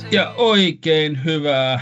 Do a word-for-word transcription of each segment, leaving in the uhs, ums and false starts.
Ja oikein hyvää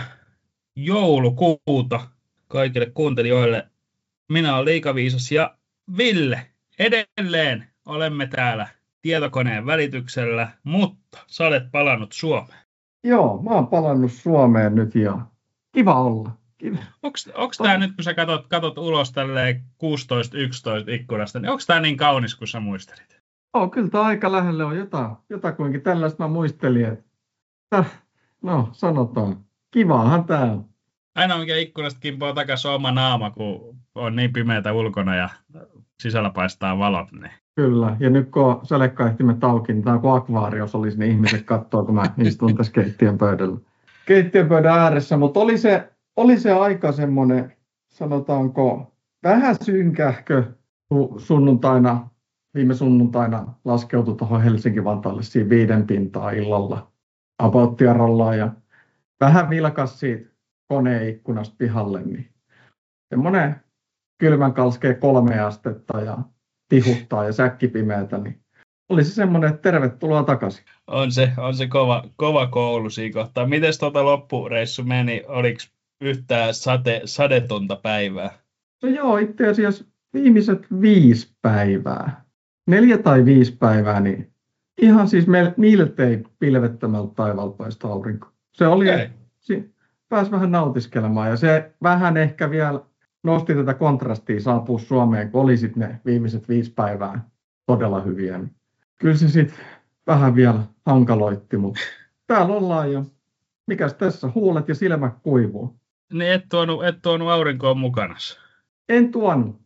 joulukuuta kaikille kuuntelijoille. Minä olen Liikaviisas ja Ville. Edelleen olemme täällä tietokoneen välityksellä, mutta sä olet palannut Suomeen. Joo, mä oon palannut Suomeen nyt ja kiva olla. Kiva. Onko tämä nyt, kun sä katot, katot ulos tälleen kuusitoista yksitoista ikkunasta, niin onko tämä niin kaunis kuin sä muistelit? Oo, kyllä tämä aika lähelle on jota, jotakuinkin tällaista mä muistelin, että no sanotaan, kivaahan tää on. Aina mikä ikkunasta kimpoo takaisin oma naama, kun on niin pimeätä ulkona ja sisällä paistaa valot. Niin. Kyllä, ja nyt kun on sälekkaihtimet auki, niin tämä on kuin akvaarios olisi, niin ihmiset katsoo, kun mä istun tässä keittiön pöydällä. Keittiön pöydän ääressä, mutta oli se, oli se aika semmoinen, sanotaanko, vähän synkähkö, kun sunnuntaina, viime sunnuntaina laskeutui tuohon Helsinki-Vantaalle siinä viiden pintaa illalla apauttiarallaan ja vähän vilkas siitä koneikkunasta pihalle, niin semmoinen kylmän kalskea kolme astetta ja tihuttaa ja säkkipimeätä, niin oli se semmoinen, että tervetuloa takaisin. On se, on se kova, kova koulu siinä kohtaa. Mites tuota loppureissu meni? Oliko yhtään sate, sadetonta päivää? No joo, itse asiassa viimeiset viisi päivää, neljä tai viisi päivää, niin ihan siis miltei pilvettömältä taivaalta paistoi aurinko. Se oli, okay. si, pääsi vähän nautiskelemaan ja se vähän ehkä vielä nosti tätä kontrastia saapua Suomeen, kun oli sitten ne viimeiset viisi päivää todella hyviä. Niin kyllä se sitten vähän vielä hankaloitti, mutta täällä ollaan jo. Mikäs tässä? Huulet ja silmät kuivuu. Niin et tuonut, et tuonut aurinkoa mukana? En tuonut.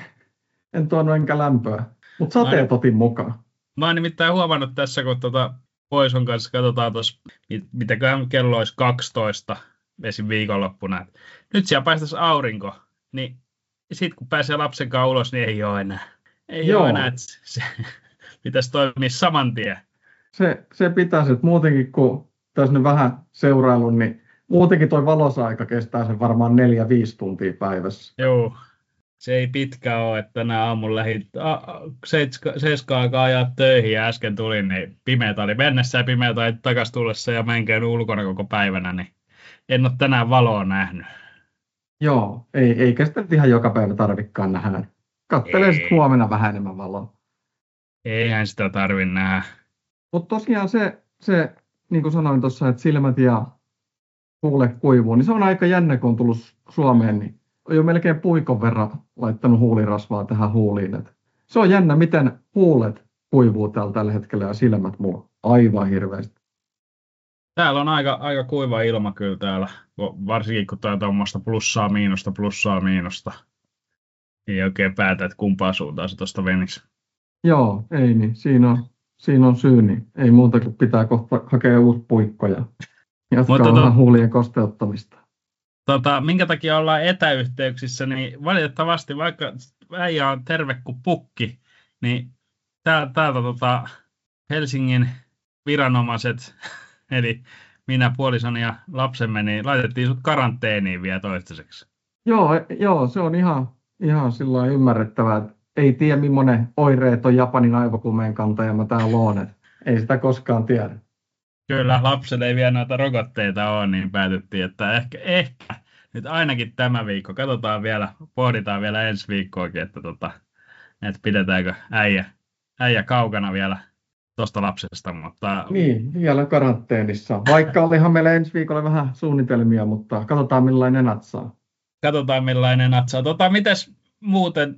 En tuonut enkä lämpöä, mutta sateet otin mukaan. Mä oon nimittäin huomannut tässä, kun tuota poison kanssa katsotaan tuossa, mitäköhän kello olisi kaksitoista esim. Viikonloppuna. Nyt siellä paistaisi aurinko. Niin sitten kun pääsee lapsen kanssa ulos, niin ei ole enää. Ei Joo. ole enää, että se pitäisi toimia saman tien. Se, se pitäisi, että muutenkin kun tässä nyt vähän seuraillut, niin muutenkin toi valosa-aika kestää sen varmaan neljä viisi tuntia päivässä. Joo, se ei pitkä ole, että tänä aamulla lähdin seitsemän aikaa ajaa töihin ja äsken tulin, niin pimeätä oli mennessä ja pimeätä oli takaisin tullessa ja mä en käynyt ulkona koko päivänä, niin en ole tänään valoa nähnyt. Joo, ei, eikä sitä ihan joka päivä tarvikaan nähdä. Kattelee sitten huomenna vähän enemmän valoa. Eihän sitä tarvitse nähdä. Mutta tosiaan se, se, niin kuin sanoin tuossa, että silmät ja huulet kuivuu, niin se on aika jännä, kun on tullut Suomeen, niin on jo melkein puikon verran laittanut huulirasvaa tähän huuliin. Et se on jännä, miten huulet kuivuu täällä tällä hetkellä ja silmät mulla aivan hirveästi. Täällä on aika, aika kuiva ilma kyllä täällä, varsinkin kun tää on tuommoista plussaa, miinusta, plussaa, miinusta. Ei oikein päätä, että kumpaa suuntaan se tuosta venisi. Joo, ei niin. Siinä on, siinä on syy, niin ei muuta kuin pitää kohta hakea uusi puikko ja jatkaa Mutta vähän to, huulien kosteuttamista. Tota, minkä takia ollaan etäyhteyksissä, niin valitettavasti vaikka äijä on terve kuin pukki, niin täältä, täältä tota Helsingin viranomaiset, eli minä, puolisoni ja lapsemme, niin laitettiin sut karanteeniin vielä toistaiseksi. Joo, joo, se on ihan, ihan sillä ymmärrettävää, että ei tiedä millainen oireet on Japanin aivokumeen kantajama täällä on, ei sitä koskaan tiedä. Kyllä, lapselle ei vielä noita rokotteita ole, niin päätettiin, että ehkä, ehkä nyt ainakin tämä viikko, katsotaan vielä, pohditaan vielä ensi viikkoakin, että, tota, että pidetäänkö äijä, äijä kaukana vielä tuosta lapsesta. Mutta niin, vielä karanteenissa, vaikka olihan meillä ensi viikolla vähän suunnitelmia, mutta katsotaan millainen natsaa. Katsotaan millainen natsaa. Tota, mites muuten,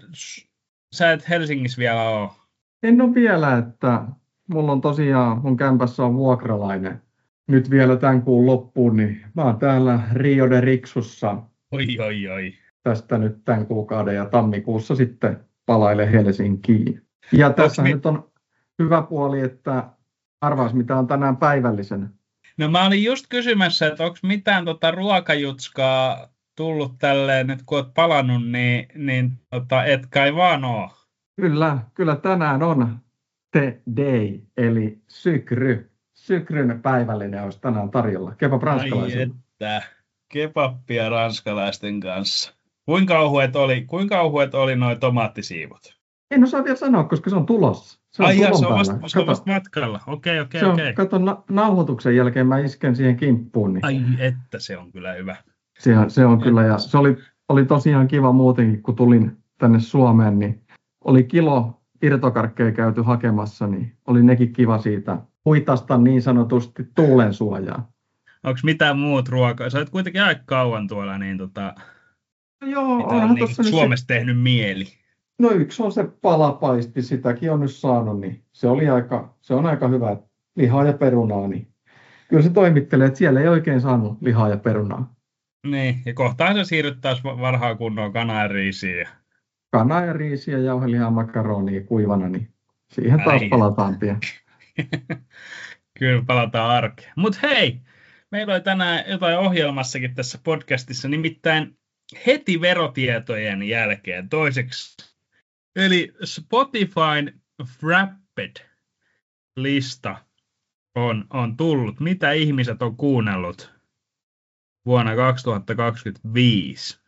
sä et Helsingissä vielä ole? En ole vielä, että mulla on tosiaan, mun kämpässä on vuokralainen. Nyt vielä tämän kuun loppuun, niin mä oon täällä Rio de Rixussa. Oi, oi, oi. Tästä nyt tämän kuukauden ja tammikuussa sitten palailen Helsinkiin. Ja tässä mit... nyt on hyvä puoli, että arvaisi mitä on tänään päivällisenä. No mä olin just kysymässä, että onko mitään tota ruokajutskaa tullut tälleen, nyt kun oot palannut, niin, niin tota, et kai vaan oo. Kyllä, kyllä tänään on the day, eli sykry. Sykryn päivällinen olisi tänään tarjolla. Kebab ranskalaisilla. Ai että, kebappia ranskalaisten kanssa. Kuinka ohuet oli, kuinka ohuet oli noi tomaattisiivot? En osaa vielä sanoa, koska se on tulossa. Se on Ai ja, tulon se on päällä. vasta, se on Kato, vasta matkalla. Okei, okei, se on, okei. kato, na- nauhoituksen jälkeen mä isken siihen kimppuun. Niin Ai että se on kyllä hyvä. se, se on kyllä, ja Että se oli, oli tosiaan kiva muutenkin, kun tulin tänne Suomeen, niin oli kilo irtokarkkeja käyty hakemassa, niin oli nekin kiva siitä huitasta niin sanotusti tuulen suojaa. onko mitään muut ruokaa? Sä olet kuitenkin aika kauan tuolla, niin tota, No joo, mitä on onhan niin tuossa nyt se, Suomessa tehnyt mieli. no yksi on se palapaisti, sitäkin on nyt saanut, niin se oli aika, se on aika hyvä, lihaa ja perunaa, niin kyllä se toimittelee, että siellä ei oikein saanut lihaa ja perunaa. Niin, ja kohtaan se siirryt taas varhaan kunnon kanaa ja riisiin. Ja... Kanaa ja riisiä, jauhelihaa, makaronia kuivana, niin siihen taas Ai. palataan pian. Kyllä palataan arkeen. Mutta hei, meillä oli tänään jotain ohjelmassakin tässä podcastissa, nimittäin heti verotietojen jälkeen toiseksi. Eli Spotifyn Wrapped-lista on, on tullut. Mitä ihmiset on kuunnellut vuonna kaksituhattakaksikymmentäviisi?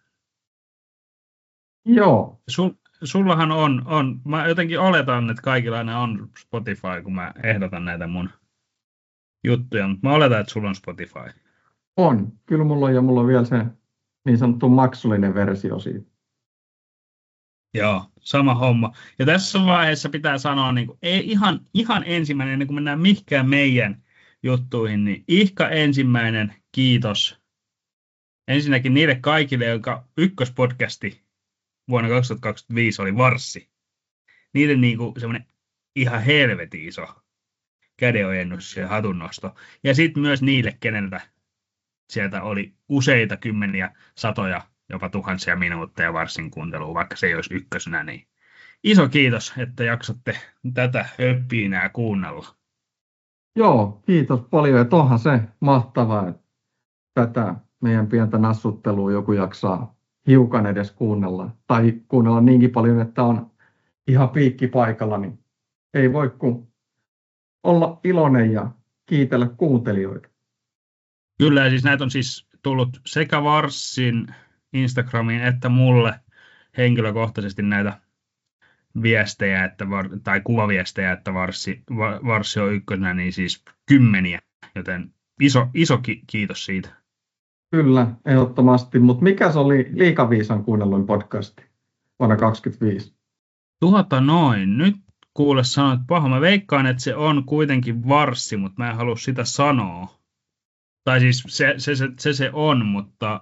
Joo, Sul, sullahan on, on, mä jotenkin oletan, että kaikilla aina on Spotify, kun mä ehdotan näitä mun juttuja, mutta mä oletan, että sulla on Spotify. on. Kyllä mulla on, ja mulla on vielä se niin sanottu maksullinen versio siitä. Joo, sama homma. Ja tässä vaiheessa pitää sanoa, niin kuin, ei ihan, ihan ensimmäinen, ennen kuin mennään mihinkään meidän juttuihin, niin ihka ensimmäinen kiitos ensinnäkin niille kaikille, jonka ykköspodcasti vuonna kaksituhattakaksikymmentäviisi oli Varssi. Niiden niin kuin semmoinen ihan helvetin iso kädenojennus ja hatunnosto. Ja sitten myös niille, keneltä sieltä oli useita kymmeniä, satoja, jopa tuhansia minuutteja Varsin kuuntelua, vaikka se ei olisi ykkösenä. Niin iso kiitos, että jaksatte tätä höppiinää kuunnella. Joo, kiitos paljon. Ja onhan se mahtavaa, että tätä meidän pientä nassuttelua joku jaksaa hiukan edes kuunnella. Tai kuunnella niinkin paljon, että on ihan piikki paikalla, niin ei voi kuin olla iloinen ja kiitellä kuuntelijoita. Kyllä, siis näitä on siis tullut sekä Varsin Instagramiin että mulle henkilökohtaisesti näitä viestejä, että, tai kuvaviestejä, että Varssi, Varssi on ykkösenä, niin siis kymmeniä, joten iso, iso kiitos siitä. Kyllä, ehdottomasti. Mutta mikä se oli Liikaviisan kuunnelluin podcasti vuonna kaksituhattakaksikymmentäviisi? Tuota noin. Nyt kuule sanoit paha. Mä veikkaan, että se on kuitenkin Varssi, mutta mä en halua sitä sanoa. Tai siis se se, se, se, se on, mutta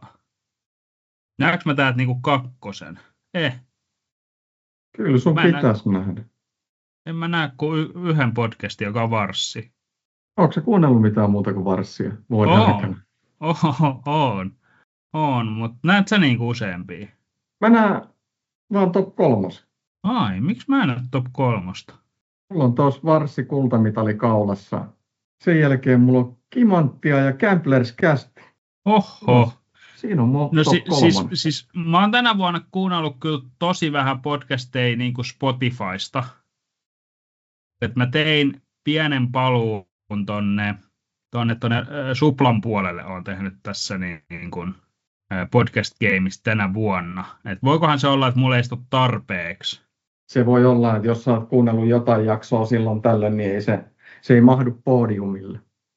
näetkö mä täältä niinku kakkosen? Eh. Kyllä sun Mä pitäisi nähdä. nähdä. En mä näe kuin y- yhden podcastin, joka on Varssi. Onko se kuunnellut mitään muuta kuin Varssia vuoden On. aikana? Oh, on. On, mutta näet sä niinku useampia? Mä näen vaan top kolmos. Ai, miksi mä en ole top kolmosta? Mulla on tuossa Varssi kultamitali kaulassa. Sen jälkeen mulla on Kimanttia ja Gamblers Cast. Oho. Siinä on mun No top si- kolmonen. siis, siis mä oon tänä vuonna kuunnellut kyllä tosi vähän podcasteja niin kuin Spotifysta. Et mä tein pienen paluun tonne, tonne, tonne äh, Suplan puolelle oon tehnyt tässä niin, niin kuin, äh, podcast gameista tänä vuonna. Et voikohan se olla, että mulla ei istu tarpeeksi? Se voi olla, että jos sä oot kuunnellut jotain jaksoa silloin tällöin, niin ei se, se ei mahdu podiumille.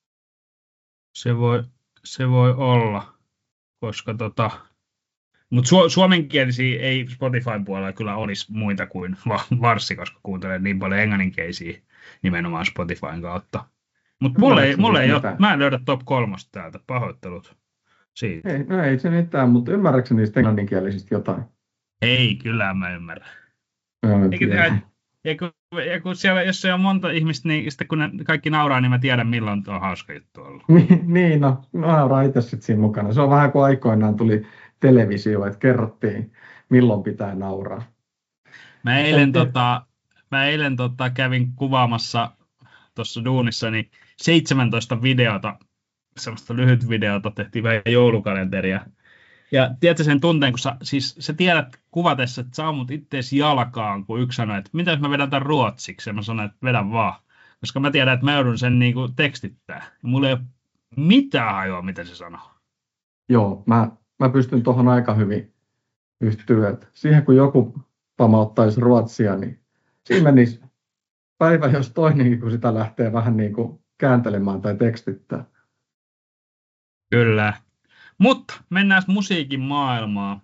Se voi, se voi olla, koska tota... Mutta su- suomenkielisiä ei Spotifyn puolella kyllä olisi muita kuin Varssi, koska kuuntelen niin paljon englanninkielisiä nimenomaan Spotifyn kautta. Mutta mulle ei, mulle ei ole, mä en löydä top kolmosta täältä, pahoittelut siitä. Ei, no ei se mitään, mutta ymmärrätkö niistä englanninkielisistä jotain? Ei, kyllä mä ymmärrän. No, Eikä, ja, kun, ja kun siellä, jos siellä on monta ihmistä, niin sitten kun ne kaikki nauraa, niin mä tiedän milloin tuo on hauska juttu ollut. niin, no, nauraa itse sitten siinä mukana. Se on vähän kuin aikoinaan tuli televisio, että kerrottiin, milloin pitää nauraa. Mä eilen, tota, mä eilen tota, kävin kuvaamassa tuossa duunissa niin seitsemäntoista videota, semmoista lyhyt videota, tehtiin vähän joulukalenteria. Ja tiedätkö sen tunteen, kun sä, siis sä tiedät kuvatessa, että sä ammut ittees jalkaan, kun yksi sanoi, että mitä jos mä vedän tämän ruotsiksi, ja mä sanoin, että vedän vaan. Koska mä tiedän, että mä joudun sen niinku tekstittää. Ja mulla ei ole mitään hajua, mitä se sanoo. Joo, mä, mä pystyn tuohon aika hyvin yhtyä. Siihen kun joku pamauttaisi ruotsia, niin siinä menisi päivä jos toinenkin, kun sitä lähtee vähän niin kuin kääntelemään tai tekstittää. Kyllä. Mutta mennään musiikin maailmaan.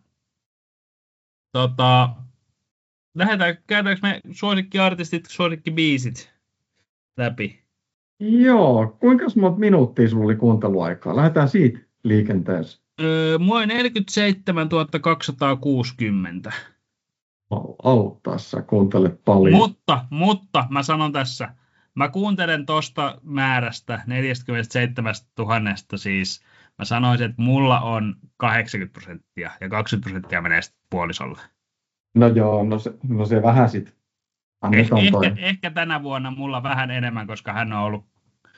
Tota, lähdetään, käydäänkö me suosikkiartistit, suosikkibiisit läpi? Joo, kuinka monta minuuttia sulla oli kuunteluaikaa? Lähdetään siitä liikenteeseen. Öö, mua on neljäkymmentäseitsemäntuhatta kaksisataakuusikymmentä. Auttaa, sä kuuntelet paljon. Mutta, mutta mä sanon tässä, mä kuuntelen tosta määrästä neljäkymmentäseitsemäntuhatta siis, mä sanoisin, että mulla on kahdeksankymmentä prosenttia ja kaksikymmentä prosenttia menee sitten puolisolle. No joo, no se, no se vähän sit. Eh, ehkä, ehkä tänä vuonna mulla vähän enemmän, koska hän on ollut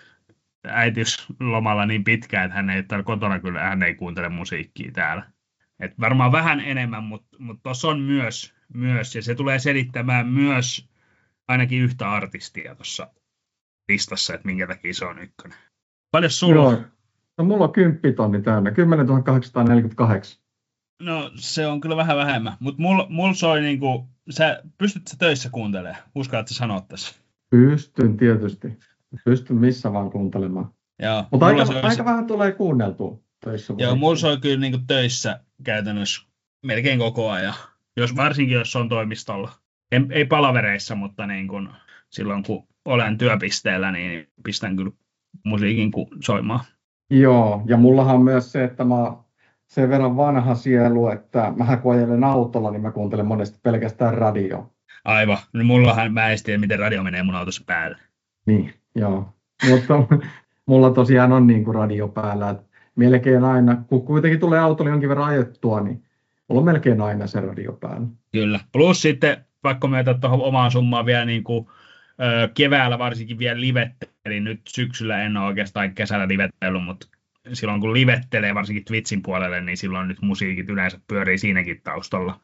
äitiyslomalla niin pitkään, että hän ei ole kotona, kyllä hän ei kuuntele musiikkia täällä. Et varmaan vähän enemmän, mutta mut tuossa on myös, myös, ja se tulee selittämään myös ainakin yhtä artistia tuossa listassa, että minkä takia se on ykkönen. Paljon sulla? Joo. No mulla on kymppitonni täynnä, kymmenentuhatta kahdeksansataaneljäkymmentäkahdeksan. No se on kyllä vähän vähemmän, mutta mulla mul soi niinku, sä pystyt sä töissä kuuntelemaan, uskallatko sanoa tässä? Pystyn tietysti, pystyn missä vaan kuuntelemaan. Mutta aika, aika se... vähän tulee kuunneltua töissä. Joo, mulla soi kyllä niinku töissä käytännössä melkein koko ajan, jos, varsinkin jos on toimistolla. En, ei palavereissa, mutta niin kun, silloin kun olen työpisteellä, niin pistän kyllä musiikin soimaan. Joo, ja mullahan on myös se, että mä sen verran vanha sielu, että mä kun ajelen autolla, niin mä kuuntelen monesti pelkästään radioa. Aivan. No mullahan mä en tiedä, miten radio menee mun autossa päälle. Niin, joo. Mutta mulla tosiaan on niin kuin radio päällä. Että melkein aina, kun kuitenkin tulee autolla jonkin verran ajettua, niin mulla on melkein aina se radio päällä. Kyllä. Plus sitten, vaikka myötä tuohon omaan summaan vielä niin kuin, ö, keväällä varsinkin vielä livettelin. Nyt syksyllä en ole oikeastaan kesällä livettellyt, mutta silloin kun livettelee varsinkin Twitchin puolelle, niin silloin nyt musiikit yleensä pyörii siinäkin taustalla.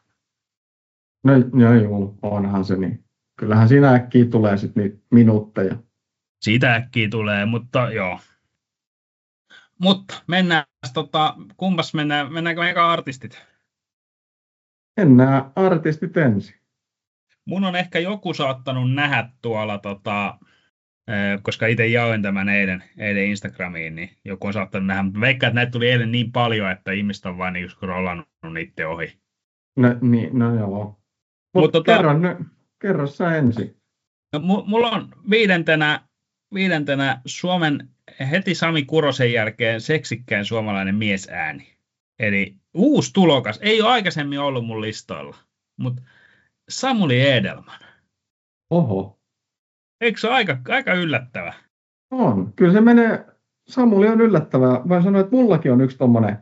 No joo, joo, onhan se niin. Kyllähän siinä äkkiä tulee sitten niitä minuutteja. Siitä äkkiä tulee, mutta joo. Mutta mennään, tota, kumpas mennään, mennäänkö me eka artistit? Mennään artistit ensin. Mun on ehkä joku saattanut nähdä tuolla, tota, koska itse jaoin tämän eilen, eilen Instagramiin, niin joku on saattanut nähdä, mutta veikkaan, että näitä tuli eilen niin paljon, että ihmiset on vain niin scrollannut niiden ohi. No, niin, no joo. Mutta tota, kerro, no, kerro sä ensin. No, mulla on viidentenä, viidentenä Suomen heti Sami Kurosen jälkeen seksikkäin suomalainen miesääni. Eli uusi tulokas. Ei ole aikaisemmin ollut mun listoilla, mutta Samuli Edelman. Oho. Eikö se ole aika, aika yllättävä? On. Kyllä se menee, Samuli on yllättävää. Mä sanoin, että mullakin on yksi tommonen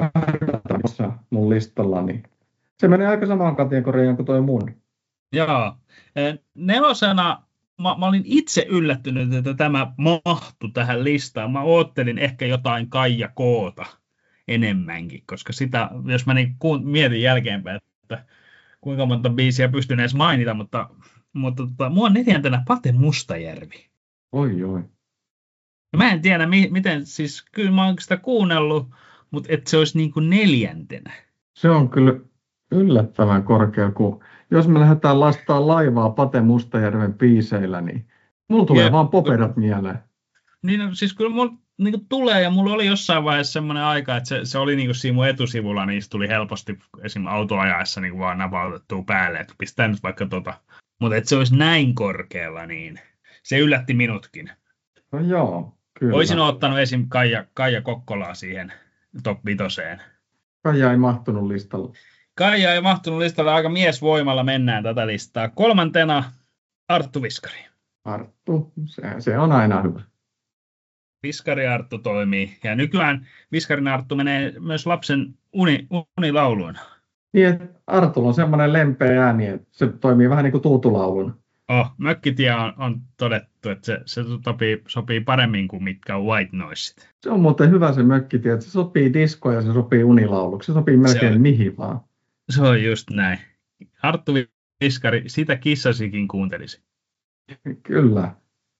mun listalla, niin se menee aika samaan kategoriaan kuin toi mun. Joo. Nelosena mä, mä olin itse yllättynyt, että tämä mahtui tähän listaan. Mä oottelin ehkä jotain Kaija K:ta enemmänkin, koska sitä, jos mä niin mietin jälkeenpäin, että kuinka monta biisiä pystyn edes mainita, mutta, mutta tota, mua on neljäntenä Pate Mustajärvi. Oi, oi. Mä en tiedä, mi- miten, siis kyllä mä oon sitä kuunnellut, mutta että se olisi niin kuin neljäntenä. Se on kyllä yllättävän korkea, kun jos me lähdetään lastaa laivaa Pate Mustajärven biiseillä, niin mulla tulee Jep. vaan popedat mieleen. Niin, no, siis kyllä mulla niin kuin tulee, ja mulla oli jossain vaiheessa semmoinen aika, että se, se oli niin kuin siinä mun etusivulla, niin se tuli helposti esim. Autoajaessa niin kuin vaan napautettua päälle, että pistää nyt vaikka tota. Mutta että se olisi näin korkealla, niin se yllätti minutkin. No joo, kyllä. Olisin ottanut esim. Kaija, Kaija Kokkolaa siihen top vitoseen. Kaija ei mahtunut listalle. Kaija ei mahtunut listalle, aika miesvoimalla mennään tätä listaa. Kolmantena Arttu Viskari. Arttu, se, se on aina hyvä. Viskari Arttu toimii. Ja nykyään Viskarin Arttu menee myös lapsen uni, unilauluina. Niin, että Artulla on semmoinen lempeä ääni, että se toimii vähän niin kuin tuutulauluna. Oh, Mökkitie on, on todettu, että se, se sopii, sopii paremmin kuin mitkä on White Noiset. Se on muuten hyvä se Mökkitie, että se sopii diskoon ja se sopii unilauluksi. Se sopii melkein se on, mihin vaan. Se on just näin. Arttu Viskari, sitä kissasikin kuuntelisi. Kyllä.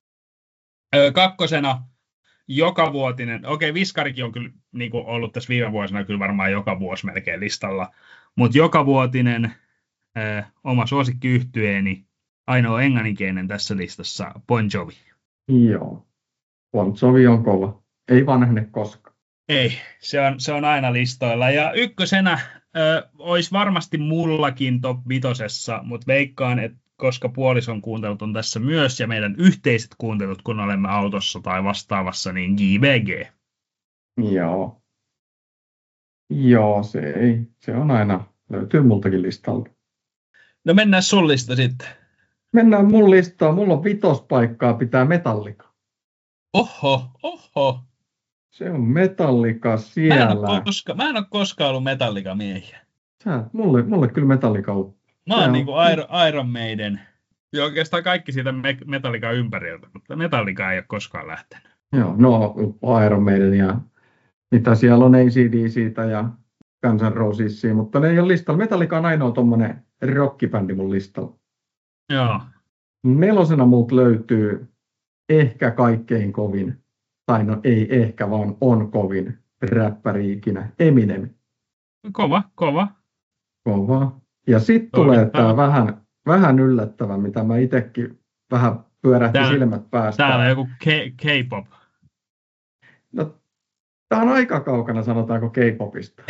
Öö, kakkosena jokavuotinen, okei Viskarikin on kyllä niin kuin ollut tässä viime vuosina kyllä varmaan joka vuosi melkein listalla, mutta jokavuotinen öö, oma suosikkiyhtyeeni ainoa englanninkielinen tässä listassa, Bon Jovi. Joo. Bon Jovi on kova. Ei vanhene koskaan. Ei, se on, se on aina listoilla. Ja ykkösenä ö, olisi varmasti mullakin top vitosessa, mutta veikkaan, että koska puolison kuuntelut on tässä myös ja meidän yhteiset kuuntelut, kun olemme autossa tai vastaavassa, niin J V G. Joo. Joo, se ei. Se on aina, löytyy multakin listalta. No mennään sun lista sitten. Mennään mun listaan. Mulla on vitospaikkaa pitää Metallica. Oho, oho. Se on Metallica Mä en siellä. ole, koska, mä en ole koskaan ollut Metallica-miehiä. Sä, mulle, mulle kyllä Metallica on. Mä Se oon on- niinku Iron, Iron Maiden. Ja oikeastaan kaikki siitä Me- Metallica ympäriltä, mutta Metallica ei ole koskaan lähtenyt. Joo, no Iron Maiden ja mitä siellä on A C D siitä ja Guns N' Rosesia, mutta ne ei ole listalla. Metallica on ainoa tommonen rockibändi mun listalla. Joo. Nelosena multa löytyy ehkä kaikkein kovin, tai no ei ehkä, vaan on kovin räppäri ikinä, Eminem. Kova, kova. Kova. Ja sitten Toi tulee on tämä tää- vähän, vähän yllättävä, mitä mä itsekin vähän pyörähti Tää- silmät päästä. Täällä on joku K- K-pop. No, tämä on aika kaukana, sanotaanko K-popista.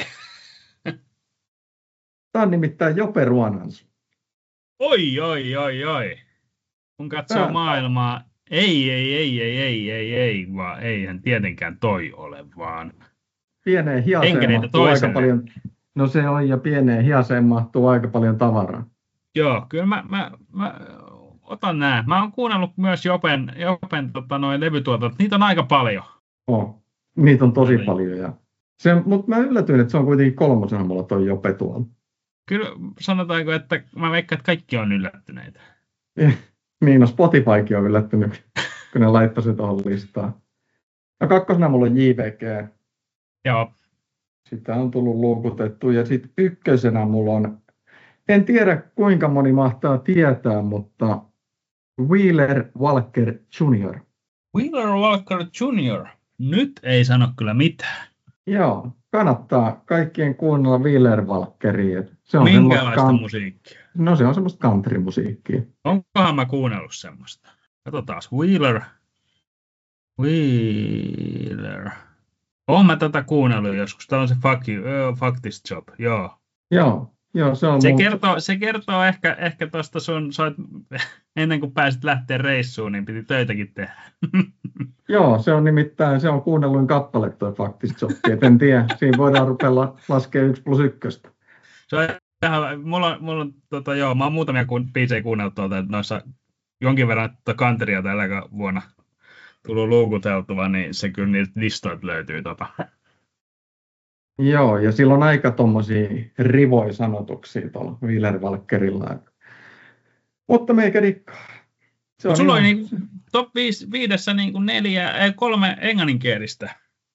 Tämä on nimittäin Jope Ruonansu. Oi, oi, oi, oi. Kun katsoo Tää- maailmaa, ei, ei, ei, ei, ei, ei, ei, vaan eihän tietenkään toi ole, vaan Pieneen hiaseen Enkereitä mahtuu aika toiselle. paljon. No se on, ja pieneen hiaseen mahtuu aika paljon tavaraa. joo, kyllä mä, mä, mä otan nää. Mä oon kuunnellut myös Jopen, Jopen tota, noin levytuotot, niitä on aika paljon. Oh, niitä on tosi Oli. paljon. Ja se, mutta mä yllätyin, että se on kuitenkin kolmosena mulla toi Jope tuolla. Kyllä sanotaanko, että mä veikkaan, että kaikki on yllättyneitä. Niin, no Spotifykin on yllättynyt, kun ne laittoi se tuohon listaan. No kakkosena mulla on J V G. Joo, Sitä on tullut luukutettu. Ja sitten ykkösenä mulla on, en tiedä kuinka moni mahtaa tietää, mutta Wheeler Walker junior Wheeler Walker junior Nyt ei sano kyllä mitään. Joo, kannattaa kaikkien kuunnella Wheeler Walkeria. Se on Minkälaista semmoista, musiikkia? no se on semmoista country-musiikkia. Onkohan mä kuunnellut semmoista? Katsotaan. Wheeler. Wheeler. Oon mä tätä kuunnellut joskus. Tää on se Fuck, you, uh, fuck This Job. Joo. Joo, joo se on Se mun- kertoo, se kertoo ehkä, ehkä tuosta sun, soit, ennen kuin pääsit lähteä reissuun, niin piti töitäkin tehdä. Joo, se on nimittäin, se on kuunnelluin kappale tuo Faktista Jokki, et en tiedä, siinä voidaan rupella laskemaan yksi plus ykköstä. Se on ihan, mulla, on- mulla on, tota, joo, mä oon muutamia ku, biisejä kuunnellut tuolta, että noissa jonkin verran tuota kanteria tällä vuonna tullut luukuteltua, niin se kyllä niiltä listoilta löytyy. Tota. Joo, ja sillä on aika tommosia rivoi-sanotuksia tuolla Wheeler Walkerilla. Mutta meikä dikkaa. Se on Sulla oli ihan- niin, top viisi, viidessä niin kuin neljä, ei, kolme englanninkielistä.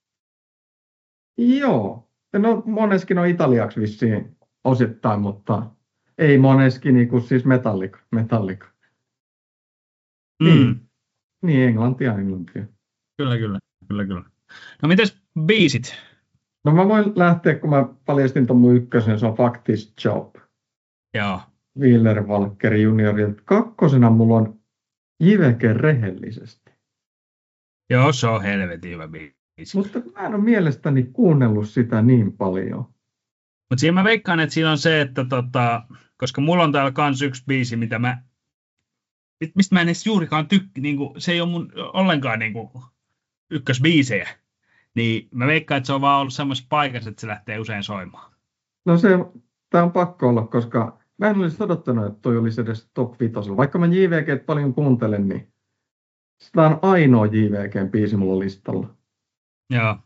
Joo, no moneskin on italiaksi vissiin osittain, mutta ei moneskin, niin kuin siis Metallica. Metallica. Mm. Niin. Niin, englantia, englantia. Kyllä, kyllä, kyllä, kyllä. No mites biisit? No mä voin lähteä, kun mä paljastin tuon mun ykkösen, se on Fuck This Job. Joo. Wheeler Walker juniorilta. Kakkosena mulla on J V G rehellisesti. Joo, se on helvetin hyvä biisi. Mutta mä en ole mielestäni kuunnellut sitä niin paljon. Mutta siinä mä veikkaan, että siinä on se, että tota, koska mulla on täällä kans yksi biisi, mitä mä, mistä mä en edes juurikaan tykki, niinku, se ei ole mun ollenkaan niinku ykkösbiisejä, niin mä veikkaan, että se on vaan ollut semmoisessa paikassa, että se lähtee usein soimaan. No se, tää on pakko olla, koska mä en olisi odottanut, että toi olisi edes top vitosella. Vaikka mä J V G paljon kuuntelen, niin sitä on ainoa J V G:n biisi mulla listalla. Joo.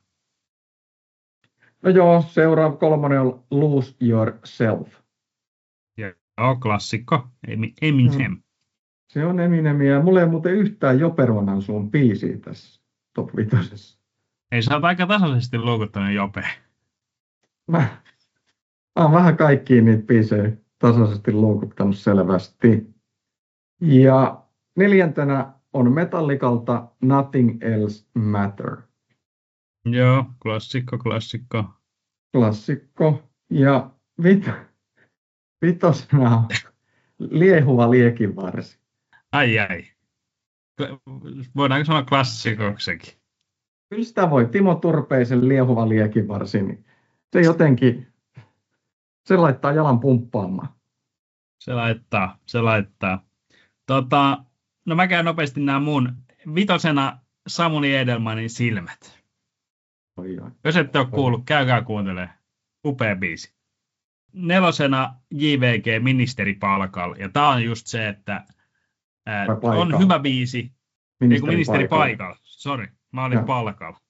No joo, seuraava kolmonen on Lose Yourself. Joo, klassikko. Emi- Eminem. Mm. Se on Eminemiä. Mulla ei ole muuten yhtään Joperonan suun biisiä tässä top vitosessa. Ei, sä oot aika tasaisesti luukuttanut Jope. Mä, mä oon vähän kaikkia niitä biisejä tasaisesti luukuttanut selvästi. Ja neljäntenä on Metallicalta Nothing Else Matter. Joo, klassikko, klassikko. Klassikko. Ja vit, vitosena on Liehuva liekinvarsi. Ai ai. Voidaanko sanoa klassikoksikin? Kyllä sitä voi. Timo Turpeisen Liehuva liekinvarsi, niin se jotenkin, se laittaa jalan pumppaamaan. Se laittaa, se laittaa. Tota, no mä käyn nopeasti nämä mun. Vitosena Samuli Edelmanin Silmät. Oi, oi. Jos ette ole kuullut, käykää kuuntelemaan. Upea biisi. Nelosena J V G Ministeri palkalla. Ja tää on just se, että ää, on hyvä biisi. Ministeri, ministeri paikalla. Sori, mä olin ja. palkalla.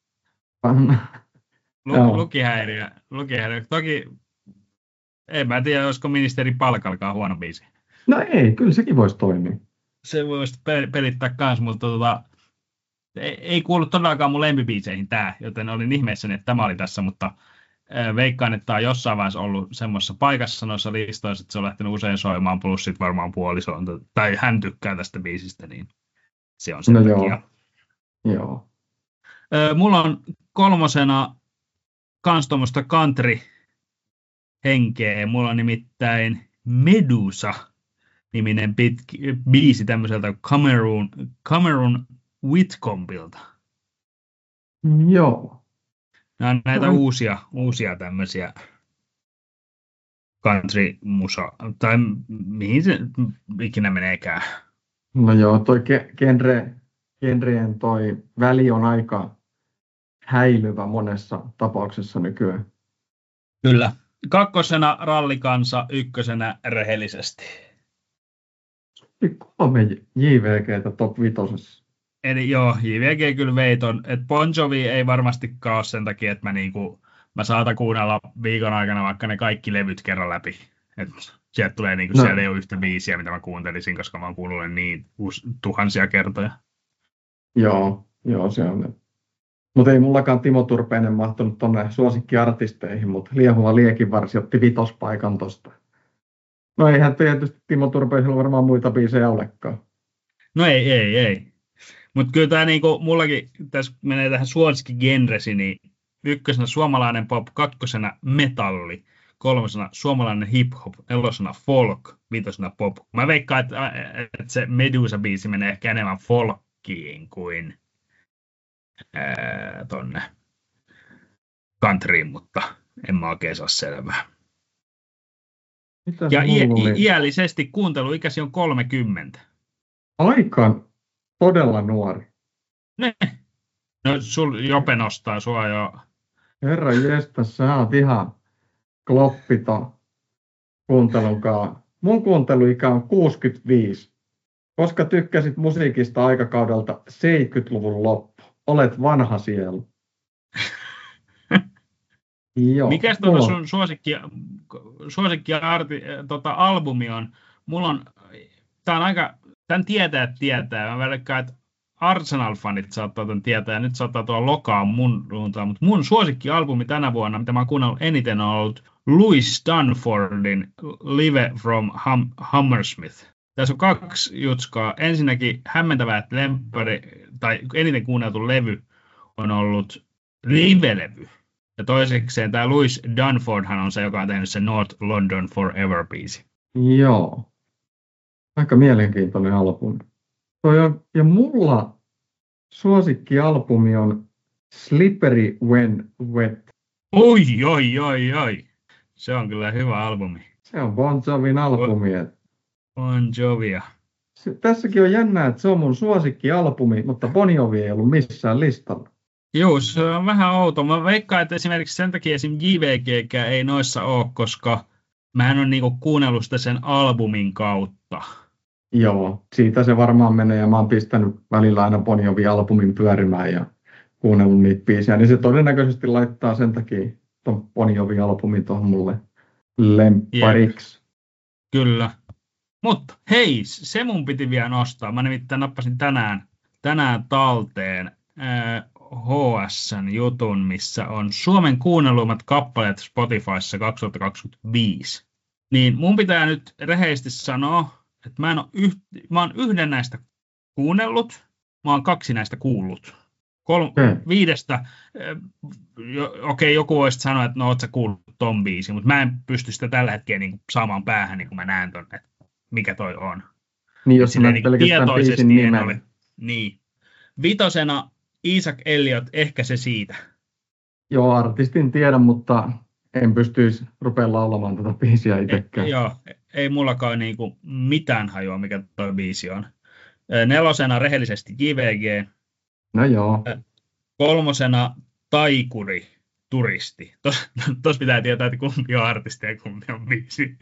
Lu, lukihäiriö, lukihäiriö. Toki en mä tiedä, olisiko ministeri palkallakaan huono biisi. No ei, kyllä sekin voisi toimia. Se voisi pelittää kanssa, mutta tota, ei, ei kuulu todellakaan mun lempibiiseihin tää, joten olin ihmeessäni, että tämä oli tässä, mutta äh, veikkaan, että tämä on jossain vaiheessa ollut semmoisessa paikassa noissa listoissa, että se on lähtenyt usein soimaan, plus sit varmaan puoliso on, tai hän tykkää tästä biisistä, niin se on sen no takia. Joo. Joo. Äh, mulla on kolmosena kans tuommoista country-henkeä, mulla on nimittäin Medusa-niminen pitki, biisi tämmöiseltä Cameron, Cameron Whitcombilta. Joo. Nämä on näitä no. uusia, uusia tämmöisiä country-musa, tai mihin se ikinä meneekään. No joo, toi genre, genreen toi väli on aika häilyvä monessa tapauksessa nykyään. Kyllä. Kakkosena Rallikansa, ykkösenä Rehellisesti. Kolme J V G:tä top vitosessa. Eli joo, J V G kyllä veiton. Et Bon Jovi ei varmastikaan ole sen takia, että mä, niinku, mä saatan kuunnella viikon aikana vaikka ne kaikki levyt kerran läpi. Et sieltä tulee niinku, no. Siellä ei ole yhtä biisiä, mitä mä kuuntelisin, koska mä oon kuunnellut niin us, tuhansia kertoja. Joo, joo se on. Mutta ei mullakaan Timo Turpeinen mahtunut tuonne suosikkiartisteihin, mutta Liehuva liekinvarsi otti vitospaikan tosta. No eihän tietysti Timo Turpeisella varmaan muita biisejä olekaan. No ei, ei, ei. Mutta kyllä tämä niinku, mullakin tässä menee tähän suosikkigenresi, niin ykkösenä suomalainen pop, kakkosena metalli, kolmosena suomalainen hip-hop, nelosena folk, viitosena pop. Mä veikkaan, että, että se Medusa-biisi menee ehkä enemmän folkkiin kuin ää, tonne countryin, mutta en mä oikein saa selvää. Mitäs ja i- i- iällisesti kuunteluikäsi on kolmekymmentä. Aika todella nuori. Ne. No sul Jope nostaa sua jo. Herra jestä, sä oot ihan kloppito kuuntelunkaan. Mun kuunteluikä on kuusikymmentäviisi. Koska tykkäsit musiikista aikakaudelta seitsemänkymmentäluvun loppu. Olet vanha sielu. Joo, mikäs tuota sun suosikki, suosikki arti, tota, albumi on? Mulla on, tää on aika, tän tietää, että tietää. Mä välikään, että Arsenal-fanit saattaa tämän tietää, ja nyt saattaa tuolla lokaa mun suuntaan, mutta mun suosikkialbumi tänä vuonna, mitä mä oon kuunnellut eniten, on ollut Louis Dunfordin Live from Hum- Hammersmith. Tässä on kaksi jutskaa. Ensinnäkin hämmentävää, että lemppari, tai eniten kuunneltu levy on ollut live-levy. Ja toisekseen tämä Louis Dunfordhan on se, joka on tehnyt se North London Forever-biisi. Joo. Aika mielenkiintoinen albumi. Toi on, ja mulla suosikkialbumi on Slippery When Wet. Oi, oi, oi, oi. Se on kyllä hyvä albumi. Se on Bon Jovin albumi. Bon Jovia. Se, tässäkin on jännää, että se on mun suosikkialbumi, mutta Bon Jovi ei ollut missään listalla. Joo, se on vähän outo. Mä veikkaan, että esimerkiksi sen takia esim. J V G ei noissa ole, koska mä en ole niinku kuunnellut sitä sen albumin kautta. Joo, siitä se varmaan menee, ja mä oon pistänyt välillä aina Bon Jovi-albumin pyörimään ja kuunnellut niitä biisejä, niin se todennäköisesti laittaa sen takia ton Bon Jovi-albumin tuohon mulle lemppariksi. Jep. Kyllä. Mutta hei, se mun piti vielä nostaa. Mä nimittäin nappasin tänään, tänään talteen äh, H S:n jutun, missä on Suomen kuunnelluimmat kappaleet Spotifyssa kaksituhattakaksikymmentäviisi. Niin mun pitää nyt rehellisesti sanoa, että mä, en ole yht, mä oon yhden näistä kuunnellut, mä oon kaksi näistä kuullut. Kol, hmm. Viidestä, jo, okei, joku voisi sanoa, että no oot sä kuullut ton biisin, mutta mä en pysty sitä tällä hetkellä niin saamaan päähän, niin kun mä näen ton, että mikä toi on. Niin, jos silleen näet pelkästään biisin nimen. ole. Niin. Vitosena Isaac Elliot, ehkä se siitä. Joo, artistin tiedän, mutta en pystyisi rupeaa laulamaan tätä biisiä itsekään. E, joo, ei mullakaan niinku mitään hajua, mikä toi biisi on. Nelosena rehellisesti J V G. No joo. Kolmosena Taikuri, turisti. Tos, tos pitää tietää, että kumpi on artisti ja kumpi on biisi.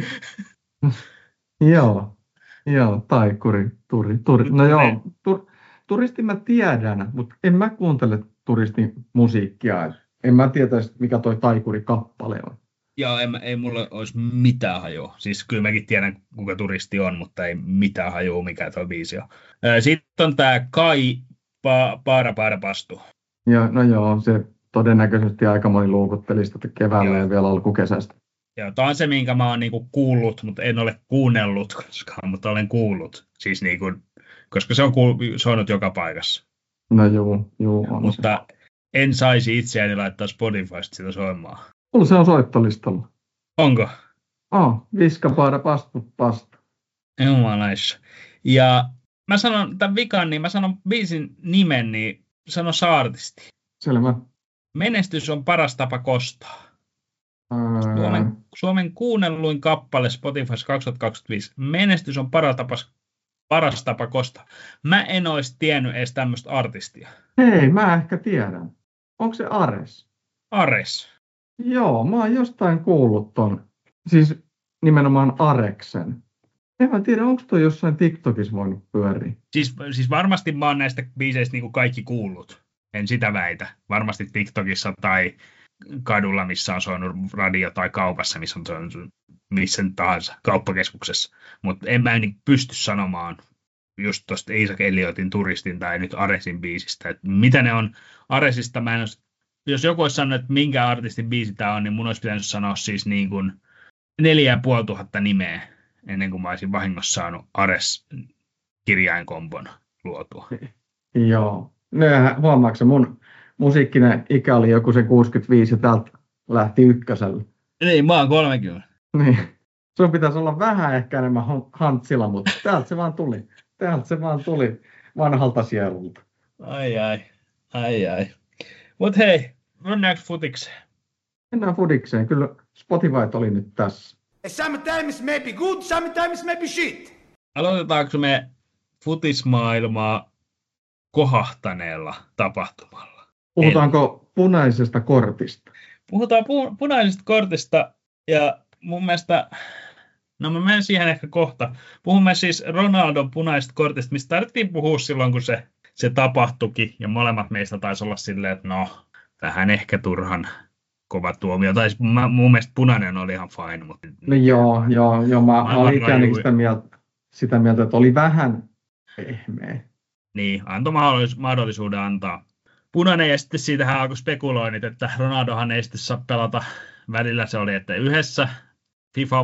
Joo, joo, Taikuri, turi, turi. No joo, tur, turisti mä tiedän, mutta en mä kuuntele turistin musiikkia. En mä tietäisi, mikä toi Taikuri-kappale on. Joo, en, ei mulla olisi mitään hajua. Siis kyllä mäkin tiedän, kuka turisti on, mutta ei mitään hajua, mikä toi biisi on. Sitten on tää Kai pa, Paara Paara Pastu. Ja, no joo, se todennäköisesti aika moni luukutteli sitä keväällä joo. Ja vielä alkukesästä. Joo, tämä on se, minkä mä oon niinku kuullut, mutta en ole kuunnellut koskaan, mutta olen kuullut. Siis niinku, koska se on kuul- soinut joka paikassa. No joo, joo on mutta se. En saisi itseäni laittaa Spotifysta sitä soimaan. Mulla se on soittolistalla. Onko? Oh, Viska Paara Pastu Pastu. Jumalaissa. Ja mä sanon tämän vikan, niin mä sanon biisin nimen, niin sano saartisti. Selvä. Menestys on paras tapa kostaa. Ää... Suomen, Suomen kuunnelluin kappale Spotifys kaksituhattakaksikymmentäviisi. Menestys on paras tapa, paras tapa kostaa. Mä en olisi tiennyt edes tämmöistä artistia. Hei, mä ehkä tiedän. Onko se Ares? Ares. Joo, mä oon jostain kuullut ton. Siis nimenomaan Areksen. En mä tiedä, onko toi jossain TikTokissa voinut pyöriä. Siis, siis varmasti mä oon näistä biiseistä niin kuin kaikki kuullut. En sitä väitä. Varmasti TikTokissa tai kadulla, missä on soinut radio tai kaupassa, missä on soinut missä tahansa kauppakeskuksessa. Mutta en mä niin pysty sanomaan just tuosta Isaac Elliotin turistin tai nyt Aresin biisistä. Et mitä ne on Aresista, mä en olisi, jos joku olisi sanonut, että minkä artistin biisi tämä on, niin mun olisi pitänyt sanoa siis niin kuin neljä ja puoli tuhatta nimeä ennen kuin mä olisin vahingossa saanut Ares-kirjainkombon luotua. Joo. No, huomaatko, mun musiikkinen ikä oli joku se kuusikymmentäviisi ja täältä lähti ykköselle. Ei, mä oon kolmekymmentä. Niin. Sun pitäisi olla vähän ehkä enemmän hantsilla, mutta täältä se vaan tuli. Täältä se vaan tuli vanhalta sielulta. Ai ai, ai ai. Mut hei, mennäänkö futikseen? Mennään futikseen. Kyllä Spotify oli nyt tässä. Sometimes may be good, sometimes may be shit. Aloitetaanko me futismaailmaa kohahtaneella tapahtumalla? Puhutaanko Eli... punaisesta kortista? Puhutaan pu- punaisesta kortista ja mun mielestä, no mä menen siihen ehkä kohta. Puhumme siis Ronaldon punaisesta kortista, mistä tarvittiin puhua silloin, kun se, se tapahtuikin. Ja molemmat meistä taisi olla silleen, että no, vähän ehkä turhan kova tuomio. Tai mun mielestä punainen oli ihan fine. Mutta... No joo, joo, joo mä, mä olin ikään sitä mieltä, sitä mieltä, että oli vähän pehmeä. Niin, antoi mahdollisuuden antaa. Punainen ja sitten siitähän alkoi spekuloinnit, että Ronaldohan ei sitten saa pelata. Välillä se oli, että yhdessä FIFA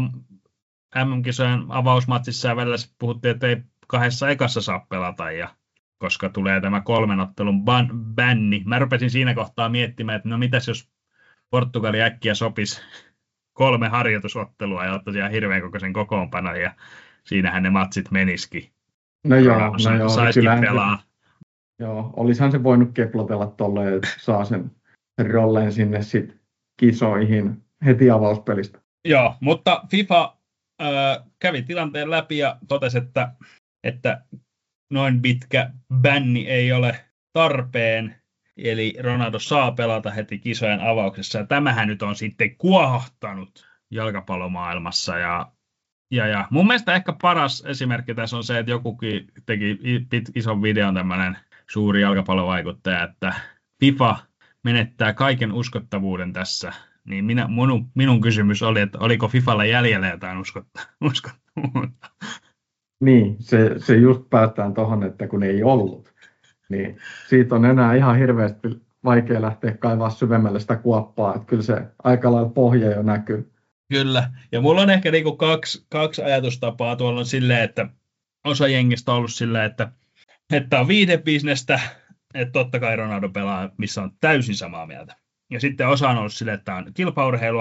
M M-kisojen avausmatsissa ja välillä puhuttiin, että ei kahdessa ekassa saa pelata, ja koska tulee tämä kolmen ottelun ban- bänni. Mä rupesin siinä kohtaa miettimään, että no mitäs jos Portugali äkkiä sopisi kolme harjoitusottelua ja ottaisi ihan hirveän kokoisen kokoonpanon, ja siinähän ne matsit menisikin. No joo, no joo, saisikin pelaa. Se, joo, olisihan se voinut keplotella tolleen, että saa sen rolleen sinne sit kisoihin heti avauspelistä. Joo, mutta FIFA äh, kävi tilanteen läpi ja totesi, että, että noin pitkä bänni ei ole tarpeen, eli Ronaldo saa pelata heti kisojen avauksessa. Ja tämähän nyt on sitten kuohahtanut jalkapallomaailmassa. Ja, ja, ja mun mielestä ehkä paras esimerkki tässä on se, että jokukin teki ison videon, tämmöinen suuri jalkapallovaikuttaja, että FIFA menettää kaiken uskottavuuden tässä. Niin minä, minun, minun kysymys oli, että oliko FIFAlla jäljellä jotain uskottavuutta? Niin, se, se just päästään tuohon, että kun ei ollut, niin siitä on enää ihan hirveästi vaikea lähteä kaivaa syvemmälle sitä kuoppaa, että kyllä se aika lailla pohja jo näkyy. Kyllä, ja mulla on ehkä niinku kaksi, kaksi ajatustapaa tuolla on silleen, että osa jengistä on ollut silleen, että, että on viihdebisnestä, että totta kai Ronaldo pelaa, missä on täysin samaa mieltä. Ja sitten osa on ollut silleen, että on kilpaurheilua,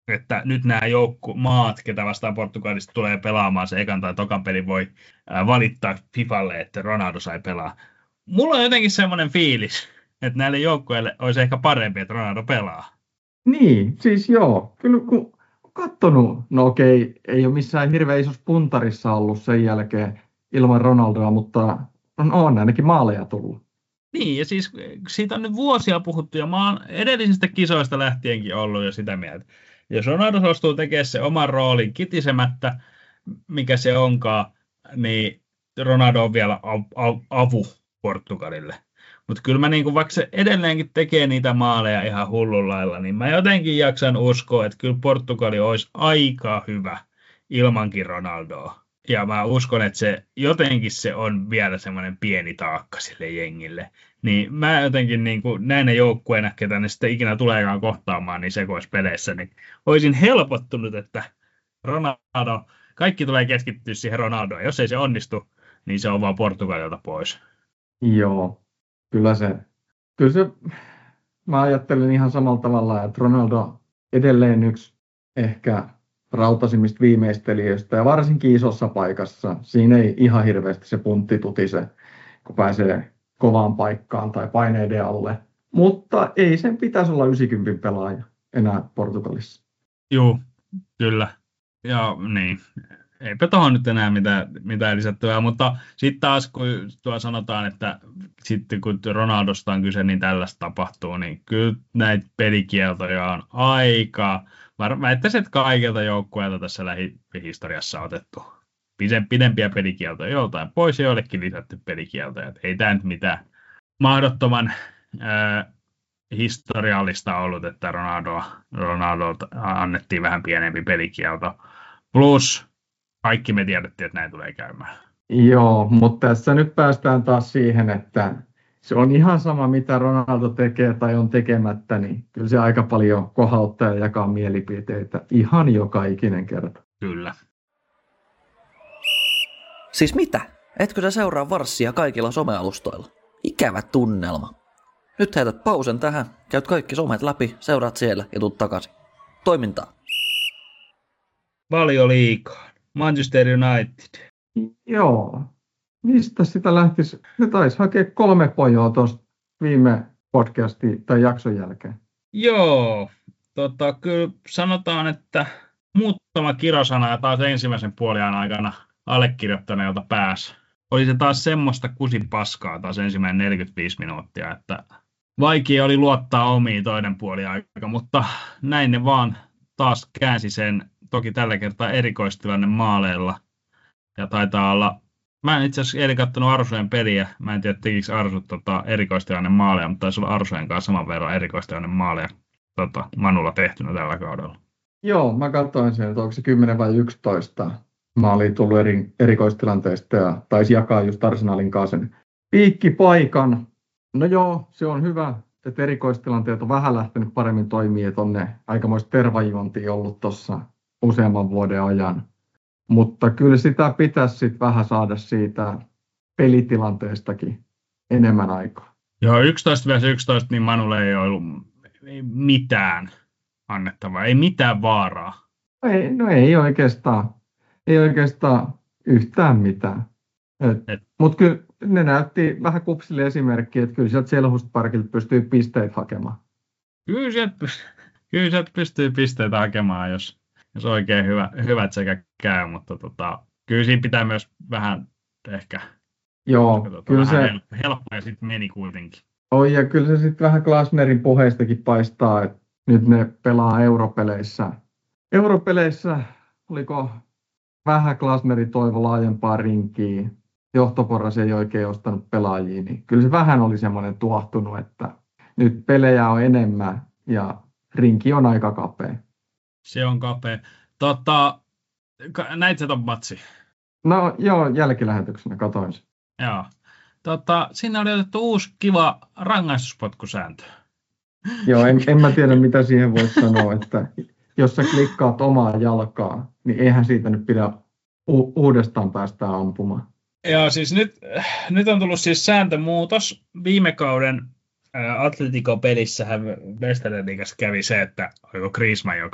että nyt nämä joukkumaat, ketä vastaan Portugalista tulee pelaamaan se ekan tai tokan pelin, voi ää, valittaa Fifalle, että Ronaldo sai pelaa. Mulla on jotenkin semmoinen fiilis, että näille joukkueille olisi ehkä parempi, että Ronaldo pelaa. Niin, siis joo. Kyllä kun katsonut, no okei, ei ole missään hirveän isossa puntarissa ollut sen jälkeen ilman Ronaldoa, mutta on, on ainakin maaleja tullut. Niin, ja siis siitä on nyt vuosia puhuttu, ja mä oon edellisistä kisoista lähtienkin ollut jo sitä mieltä. Jos Ronaldo suostuu tekemään se oman roolin kitisemättä, mikä se onkaan, niin Ronaldo on vielä av- av- avu Portugalille. Mutta kyllä mä niinku, vaikka se edelleenkin tekee niitä maaleja ihan hullun lailla, niin mä jotenkin jaksan uskoa, että kyllä Portugali olisi aika hyvä ilmankin Ronaldoa. Ja mä uskon, että se jotenkin se on vielä semmoinen pieni taakka sille jengille. Niin mä jotenkin niin kuin näinä joukkueina, ketä ne sitten ikinä tuleekaan kohtaamaan niin sekoispeleissä, niin olisin helpottunut, että Ronaldo, kaikki tulee keskittyä siihen Ronaldoon. Jos ei se onnistu, niin se on vaan Portugalilta pois. Joo, kyllä se, kyllä se, mä ajattelen ihan samalla tavalla, että Ronaldo edelleen yksi ehkä rautaisimmista viimeistelijöistä ja varsinkin isossa paikassa. Siinä ei ihan hirveästi se puntti tutise, kun pääsee kovaan paikkaan tai paineiden alle. Mutta ei sen pitäisi olla yhdeksänkymmentä pelaaja enää Portugalissa. Joo, kyllä. Ja niin, eipä tuohon nyt enää mitään, mitään lisättyä, mutta sitten taas kun tuo sanotaan, että sitten kun Ronaldosta on kyse, niin tällaista tapahtuu, niin kyllä näitä pelikieltoja on aika. Väittäisin, että kaikilta joukkueilta tässä lähihistoriassa on otettu pidempiä pelikieltoja, joltain pois ja joillekin lisätty pelikieltoja. Et ei tämä nyt mitään mahdottoman ää, historiallista ollut, että Ronaldo, Ronaldolta annettiin vähän pienempi pelikielto. Plus kaikki me tiedettiin, että näin tulee käymään. Joo, mutta tässä nyt päästään taas siihen, että se on ihan sama, mitä Ronaldo tekee tai on tekemättä, niin kyllä se aika paljon kohauttaa ja jakaa mielipiteitä ihan joka ikinen kerta. Kyllä. Siis mitä? Etkö sä seuraa Varssia kaikilla somealustoilla? Ikävä tunnelma. Nyt heität pausen tähän, käyt kaikki somet läpi, seuraat siellä ja tuut takaisin. Toimintaa. Paljon liikaa. Manchester United. Joo. Mistä sitä lähtisi? Ne taisi hakea kolme pojoa tuosta viime podcastin tai jakson jälkeen. Joo. Tota, kyllä sanotaan, että muutama kirosana ja taas ensimmäisen puoliajan aikana allekirjoittaneelta pääsi. Oli se taas semmoista kusipaskaa taas ensimmäinen neljäkymmentäviisi minuuttia, että vaikea oli luottaa omiin toinen puoli aika, mutta näin ne vaan taas käänsi sen, toki tällä kertaa erikoistilanne maaleilla. Ja taitaa olla, mä en itse asiassa eilen katsonut Arsujen peliä, mä en tiedä tekikö Arsut tota, erikoistilanne maaleja, mutta taisi olla Arsujen kanssa saman verran erikoistilanne maaleja tota, Manulla tehtynä tällä kaudella. Joo, mä katsoin sen, että onko se kymmenen vai yksitoista maalia tullut eri, erikoistilanteesta ja taisi jakaa just Arsenalin kanssa sen piikkipaikan. No joo, se on hyvä, että erikoistilanteet on vähän lähtenyt paremmin toimia, että on ne aikamoista tervajuontia ollut tuossa useamman vuoden ajan. Mutta kyllä sitä pitäisi sit vähän saada siitä pelitilanteestakin enemmän aikaa. Joo, yksitoista yksitoista, niin Manulle ei ollut mitään annettavaa, ei mitään vaaraa. Ei, no ei oikeastaan, ei oikeastaan yhtään mitään. Et. Mutta kyllä ne näytti vähän kupsille esimerkkiä, että kyllä sieltä Selhurst-parkilta pystyy pisteitä hakemaan. Kyllä sieltä, kyllä sieltä pystyy pisteitä hakemaan, jos, jos oikein hyvä, hyvät sekä käy, mutta tota, kyllä siinä pitää myös vähän ehkä Joo, tota, kyllä vähän se helppo ja sitten meni kuitenkin. on, ja kyllä se sitten vähän Glasnerin puheistakin paistaa, että nyt ne pelaa europeleissä. Europeleissä oliko vähän Glasneri toivo laajempaa rinkiä, johtoporras ei oikein ostanut pelaajia, niin kyllä se vähän oli semmoinen tuahtunut, että nyt pelejä on enemmän ja rinki on aika kapea. Se on kapea. Tota, näit sä ton matsi? No joo, jälkilähetyksenä katoin sen. Joo. Tota, siinä oli otettu uusi kiva rangaistuspotkusääntö. Joo, en, en mä tiedä mitä siihen voisi sanoa, että jos sä klikkaat omaa jalkaa, niin eihän siitä nyt pidä u- uudestaan päästä ampumaan. Joo, siis nyt, nyt on tullut siis sääntömuutos. Viime kauden Atletico-pelissähän Westerliigassa kävi se, että oliko Griezmann, joka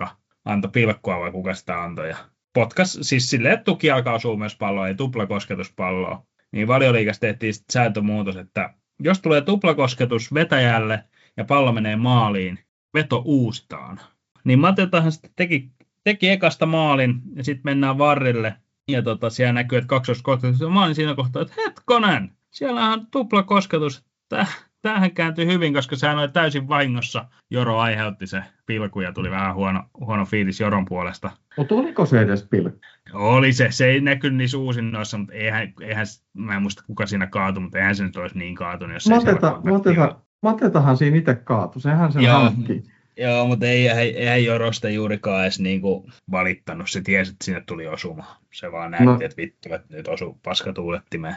antoi pilkkua vai kuka sitä antoi. Ja potkas, siis silleen, että tuki alkaa osua myös palloa, ei tuplakosketuspalloa. Niin Valioliigassa tehtiin sitten sääntömuutos, että jos tulee tuplakosketus vetäjälle ja pallo menee maaliin, veto uusitaan. Niin Matetahan sitten teki, teki ekasta maalin ja sitten mennään varrille. Ja tota, siellä näkyy, että kaksoiskosketus. Mä olin siinä kohtaa, että hetkonen, siellähän on tuplakosketus. Tämähän kääntyi hyvin, koska sehän oli täysin vahingossa. Joro aiheutti se pilku ja tuli vähän huono, huono fiilis Joron puolesta. Mutta oliko se edes pilkku? Oli se. Se ei näkynyt niissä uusinnoissa, mutta eihän, eihän, mä en muista kuka siinä kaatui, mutta eihän se nyt olisi niin kaatunut, jos Mateta, ei Mateta, Matetahan siinä itse kaatui, sehän sen hankki. Joo, mutta ei, ei, eihän Jorosta juurikaan edes niinku valittanut. Se tiesi, että sinne tuli osuma. Se vaan näytti, no. että vittu, että nyt osuu paskatuulettimeen.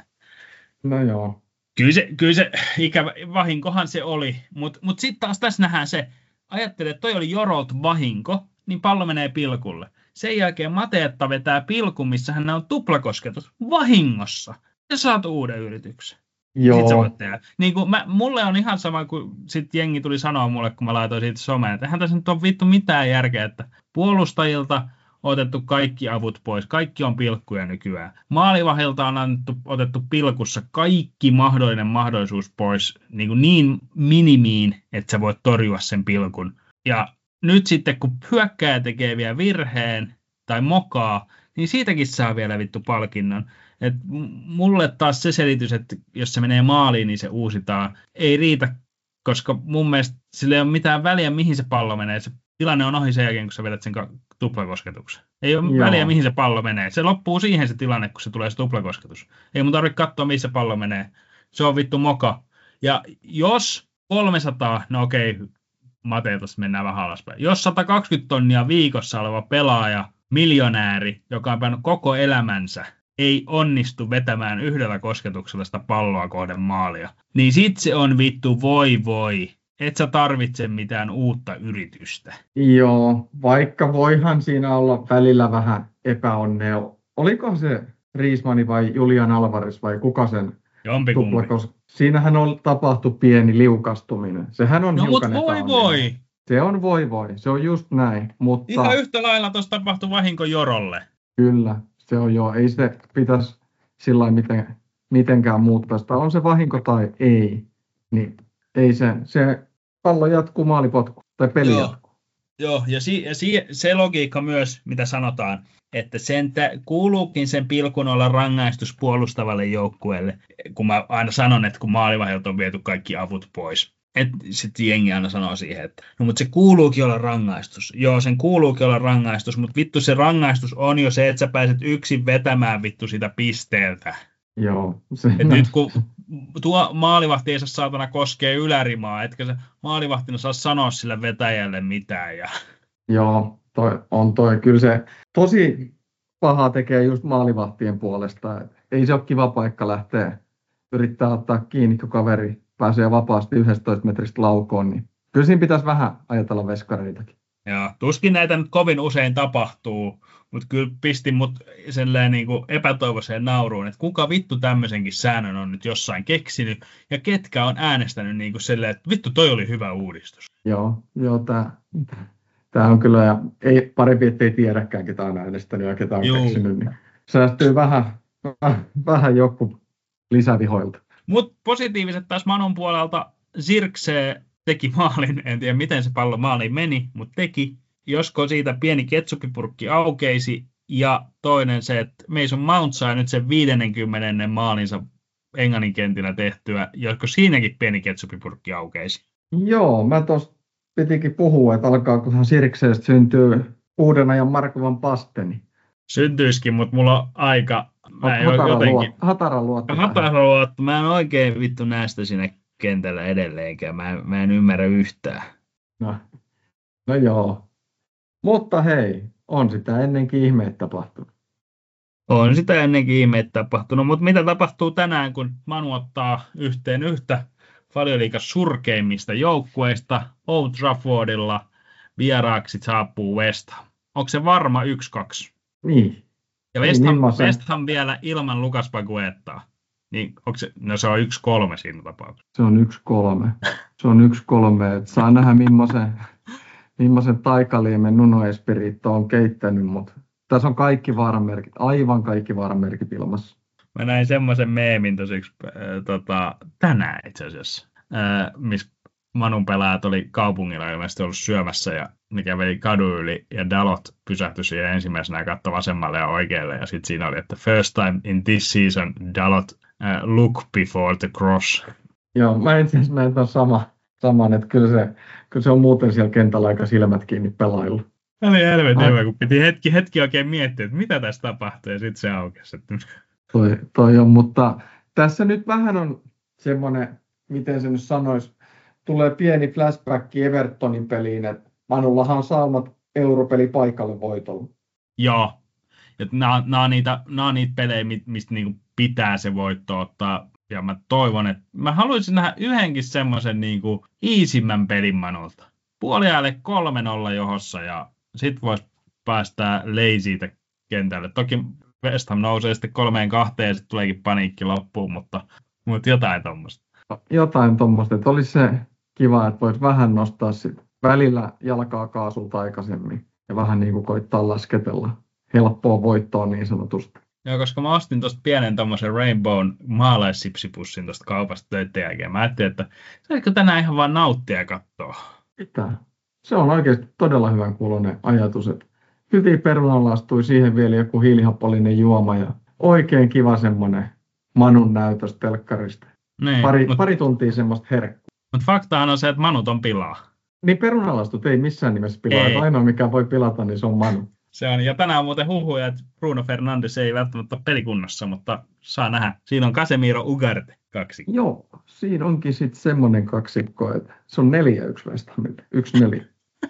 No joo. Kyllä se, kyllä se ikävä, vahinkohan se oli, mutta mut sitten taas tässä nähdään se, ajattelee, että toi oli Jorolta vahinko, niin pallo menee pilkulle. Sen jälkeen Matetta vetää pilkun, missä hän on tuplakosketus vahingossa. Ja saat uuden yrityksen. Joo. Sitten sä voit tehdä. Niin kuin mä, mulle on ihan sama, kun sit jengi tuli sanoa mulle, kun mä laitoin siitä someen, että eihän tässä nyt ole vittu mitään järkeä, että puolustajilta on otettu kaikki avut pois, kaikki on pilkkuja nykyään. Maalivahilta on annettu, otettu pilkussa kaikki mahdollinen mahdollisuus pois niin, kuin niin minimiin, että sä voit torjua sen pilkun. Ja nyt sitten, kun hyökkääjä tekee vielä virheen tai mokaa, niin siitäkin saa vielä vittu palkinnon. Et mulle taas se selitys, että jos se menee maaliin, niin se uusitaan, ei riitä, koska mun mielestä sillä ei ole mitään väliä, mihin se pallo menee. Se tilanne on ohi sen jälkeen, kun sä vedät sen tuplakosketuksen. Ei ole Joo. väliä, mihin se pallo menee. Se loppuu siihen se tilanne, kun se tulee se tuplakosketus. Ei mun tarvitse katsoa, missä pallo menee. Se on vittu moka. Ja jos kolmesataa, no okei, Mate, tuossa mennään vähän alaspäin. Jos sata kaksikymmentä tonnia viikossa oleva pelaaja, miljonääri, joka on pannut koko elämänsä, ei onnistu vetämään yhdellä kosketuksella sitä palloa kohden maalia, niin sit se on vittu voi voi. Et sä tarvitse mitään uutta yritystä. Joo, vaikka voihan siinä olla välillä vähän epäonnea. Oliko se Riismani vai Julian Alvarez vai kuka sen tuplakos? Siinähän on tapahtu pieni liukastuminen. Sehän on no hiukan mut voi voi. Se on voi voi, se on just näin. Mutta ihan yhtä lailla tuossa tapahtui vahinko Jorolle. Kyllä, se on joo. Ei se pitäisi sillä miten, mitenkään muuttaa sitä. On se vahinko tai ei, niin ei se, se pallo jatkuu maalipotku tai peli joo. jatkuu. Joo, ja, si, ja si, se logiikka myös, mitä sanotaan, että sen tä, kuuluukin sen pilkun olla rangaistus puolustavalle joukkueelle, kun mä aina sanon, että kun maalivahdilta on viety kaikki avut pois. Sitten jengi aina sanoo siihen, että no mutta se kuuluukin olla rangaistus. Joo, sen kuuluukin olla rangaistus, mutta vittu se rangaistus on jo se, että sä pääset yksin vetämään vittu sitä pisteeltä. Joo. Se, et nyt kun tuo maalivahti ei saa saatana koskea ylärimaa, etkä se maalivahtina saa sanoa sille vetäjälle mitään. Ja... Joo, toi, on toi. Kyllä se tosi pahaa tekee just maalivahtien puolesta. Et ei se ole kiva paikka lähteä yrittää ottaa kiinni, kun kaveri pääsee vapaasti yksitoista metristä laukoon, niin kyllä siinä pitäisi vähän ajatella veskareitakin. Joo, tuskin näitä nyt kovin usein tapahtuu, mutta kyllä pistin mut selleen niin kuin epätoivoiseen nauruun, että kuka vittu tämmöisenkin säännön on nyt jossain keksinyt, ja ketkä on äänestänyt niin kuin selleen, että vittu toi oli hyvä uudistus. Joo, joo tää, tää on kyllä, ja ei, parempi ettei tiedäkään, ketä on äänestänyt ja ketä on Juu. keksinyt, niin säästyy vähän, vähän joku lisävihoilta. Mutta positiiviset taas Manun puolelta. Zirkse teki maalin, en tiedä miten se pallo maaliin meni, mutta teki. Josko siitä pieni ketsupipurkki aukeisi, ja toinen se, että Mason Mount sai nyt sen viidennenkymmenennen maalinsa Englannin kentillä tehtyä, josko siinäkin pieni ketsupipurkki aukeisi. Joo, mä tuossa pitikin puhua, että alkaakohan Zirkseestä syntyy uuden ajan Markovan Pasteni. Syntyisikin, mutta mulla on aika... Mä en hatara jotenkin... luot, hatara luotto. Hatara luotto. Mä en oikein vittu näe sitä siinä kentällä edelleenkään. Mä en, mä en ymmärrä yhtään. No, no joo. Mutta hei, on sitä ennenkin ihmeet tapahtunut. On sitä ennenkin ihmeet tapahtunut, mutta mitä tapahtuu tänään, kun Manu ottaa yhteen yhtä Valioliigan surkeimmista joukkueista Old Traffordilla vieraaksi saapuu West Ham. Onko se varma yksi kaksi? Niin. Ja West Ham, West Ham vielä ilman Lucas Paquetaa. Niin, onko se, no se on yksi kolme siinä tapauksessa. Se on yksi kolme. Se on yksi kolme. Saa nähdä millaisen, millaisen Taikaliemen Nuno Espirito on keittänyt, mutta tässä on kaikki vaaramerkit, aivan kaikki vaaramerkit ilmassa. Mä näin semmoisen meemin tosiksi äh, tota, tänään itse asiassa, äh, missä Manun pelaajat oli kaupungilla ilmeisesti ollut syömässä ja ne käveli kadun yli ja Dalot pysähtyi siihen ensimmäisenä ja katsoi vasemmalle ja oikealle ja sitten siinä oli, että first time in this season Dalot uh, look before the cross. Joo, mä itse asiassa näin tämän sama, saman, että kyllä se, kyllä se on muuten siellä kentällä aika silmät kiinni pelailla. Tämä oli helvetin, kun piti hetki, hetki oikein miettiä, että mitä tässä tapahtuu ja sitten se aukesi. Toi, toi on, mutta tässä nyt vähän on semmoinen, miten se nyt sanoisi, tulee pieni flashback Evertonin peliin, että Manullahan on saumat europeli paikalle voitolla. Joo, nämä, nämä, on niitä, nämä on niitä pelejä, mistä niinku pitää se voitto ottaa. Ja mä toivon, että mä haluaisin nähdä yhdenkin semmoisen niinku easimmän pelin Manulta. Puoliajalle kolme nolla johossa ja sit vois päästää Lazytä kentälle. Toki West Ham nousee sitten kolmeen kahteen ja sitten tuleekin paniikki loppuun, mutta, mutta jotain tuommoista. Jotain tuommoista, että olisi se kiva, että voisi vähän nostaa sit välillä jalkaa kaasulta aikaisemmin ja vähän niin kuin koittaa lasketella helppoa voittoa niin sanotusti. Joo, koska mä ostin tuosta pienen tommosen Rainbown maalaissipsipussin tuosta kaupasta töiden jälkeen. Mä ajattelin, että saisiko tänään ihan vaan nauttia ja katsoa. Pitää. Se on oikeasti todella hyvän kuuloinen ajatus, että hyvin perunanlastui siihen vielä joku hiilihapollinen juoma ja oikein kiva semmoinen Manun näytös telkkarista. Niin, pari, mut, pari tuntia semmoista herkkua. Mutta faktahan on se, että Manut on pilaa. Niin perunanlastut ei missään nimessä pilaa. Ei. Ainoa mikä voi pilata, niin se on Manu. Se on, ja tänään on muuten huhuja, että Bruno Fernandes ei välttämättä ole pelikunnassa, mutta saa nähdä. Siinä on Casemiro Ugarte kaksikko. Joo, siinä onkin sitten semmoinen kaksikko, että se on neljä yksi West Hamilta, yksi neljä.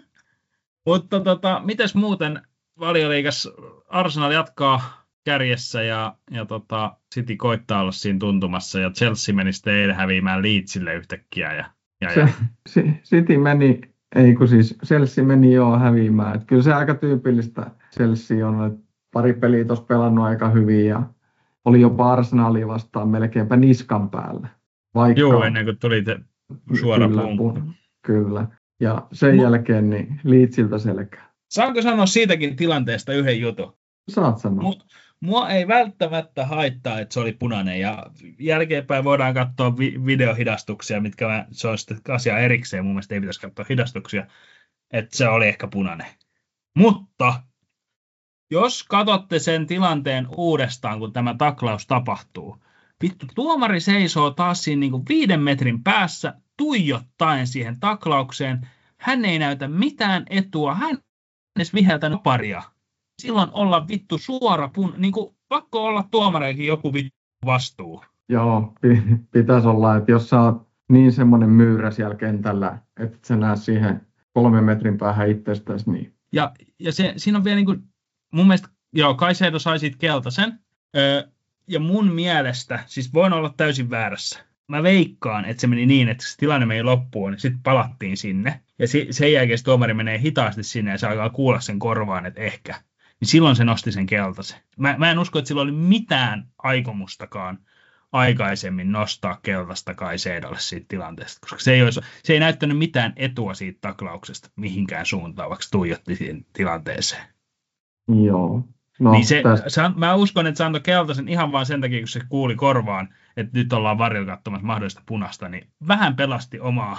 Mutta tota, mites muuten Valioliigassa Arsenal jatkaa kärjessä ja, ja tota, City koittaa olla siinä tuntumassa ja Chelsea meni sitten eilen häviämään Leedsille yhtäkkiä. Ja, ja, se, ja. City meni, ei kun siis Chelsea meni jo häviämään. Et kyllä se aika tyypillistä Chelsea on, että pari peliä tuossa pelannut aika hyvin ja oli jopa Arsenalia vastaan melkeinpä niskan päällä. Vaikka, Joo, ennen kuin tuli te suora punkki. Kyllä. Ja sen Mu- jälkeen niin Leedsiltä selkää. Saanko sanoa siitäkin tilanteesta yhden jutun? Saat sanoa. Mu- mua ei välttämättä haittaa, että se oli punainen. Ja jälkeenpäin voidaan katsoa vi- videohidastuksia, mitkä mä, se on sitten asia erikseen. Mun mielestä ei pitäisi katsoa hidastuksia, että se oli ehkä punainen. Mutta jos katsotte sen tilanteen uudestaan, kun tämä taklaus tapahtuu, vittu, tuomari seisoo taas siinä niin kuin viiden metrin päässä tuijottaen siihen taklaukseen. Hän ei näytä mitään etua. Hän edes viheltänyt paria. Silloin olla vittu suora pun, niin kuin pakko olla tuomareikin joku vittu vastuu. Joo, pitäisi olla, että jos sä oot niin semmoinen myyrä siellä kentällä, että sä näet siihen kolmen metrin päähän itsestäsi, niin. Ja, ja se, siinä on vielä niin kuin, mun mielestä, joo, Caicedo sai siitä keltaisen. Öö, ja mun mielestä, siis voin olla täysin väärässä. Mä veikkaan, että se meni niin, että se tilanne meni loppuun, niin sitten palattiin sinne. Ja si- sen jälkeen se tuomari menee hitaasti sinne ja se alkaa kuulla sen korvaan, että ehkä. Niin silloin se nosti sen keltaisen. Mä, mä en usko, että sillä oli mitään aikomustakaan aikaisemmin nostaa keltaista Caicedolle siitä tilanteesta, koska se ei, olisi, se ei näyttänyt mitään etua siitä taklauksesta mihinkään suuntaan, vaikka tuijotti siihen tilanteeseen. Joo. No, niin se, se, mä uskon, että se antoi keltaisen ihan vaan sen takia, kun se kuuli korvaan, että nyt ollaan varjolla katsomassa mahdollista punasta, niin vähän pelasti omaa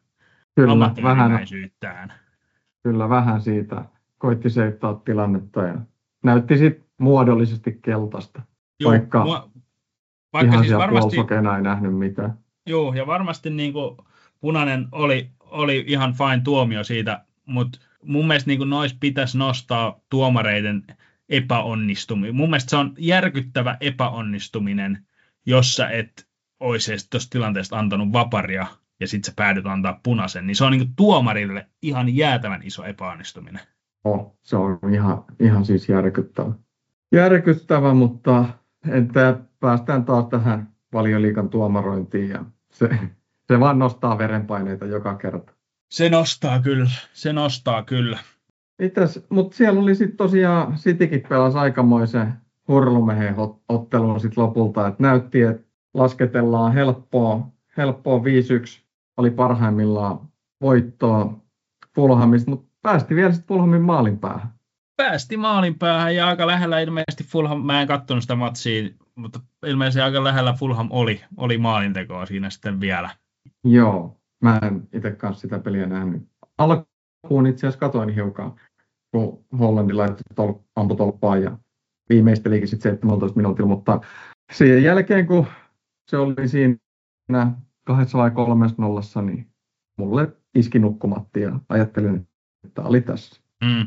ammattimäisyyttään. Kyllä, vähän siitä koitti seittaa tilannetta ja näytti sitten muodollisesti keltaista, Joo, vaikka, mua, vaikka ihan siis siellä varmasti, puolisokena ei nähnyt mitään. Joo, ja varmasti niin kuin punainen oli, oli ihan fine tuomio siitä, mutta mun mielestä niin noissa pitäisi nostaa tuomareiden epäonnistuminen. Mun mielestä se on järkyttävä epäonnistuminen, jos sä et olisi tuosta tilanteesta antanut vaparia ja sitten sä päädyt antaa punaisen, niin se on niin tuomarille ihan jäätävän iso epäonnistuminen. Oh, se on ihan, ihan siis järkyttävä. Järkyttävä, mutta entä päästään taas tähän Valioliigan tuomarointiin ja se, se vaan nostaa verenpaineita joka kerta. Se nostaa kyllä, se nostaa kyllä. Mitäs, mutta siellä oli sitten tosiaan, Citykin pelasi aikamoisen hurlumehen ottelun sitten lopulta, että näytti, että lasketellaan helppoa, helppoa viisi yksi, oli parhaimmillaan voittoa Fulhamista, mutta päästi vielä sitten Fulhamin maalin päähän. Päästi maalin päähän ja aika lähellä ilmeisesti Fulham, mä en katsonut sitä matsia, mutta ilmeisesti aika lähellä Fulham oli, oli maalintekoa siinä sitten vielä. Joo, mä en itse kanssa sitä peliä nähnyt. Alkuun itse asiassa katoin hiukan, kun Hollandi laittoi tol, amputolppaan ja viimeistelikin sitten seitsemäntoista minuutilla, mutta sen jälkeen kun se oli siinä kahdessa vai kolmessa nollassa, niin mulle iski nukkumatti ja ajattelin, että oli tässä. Mm.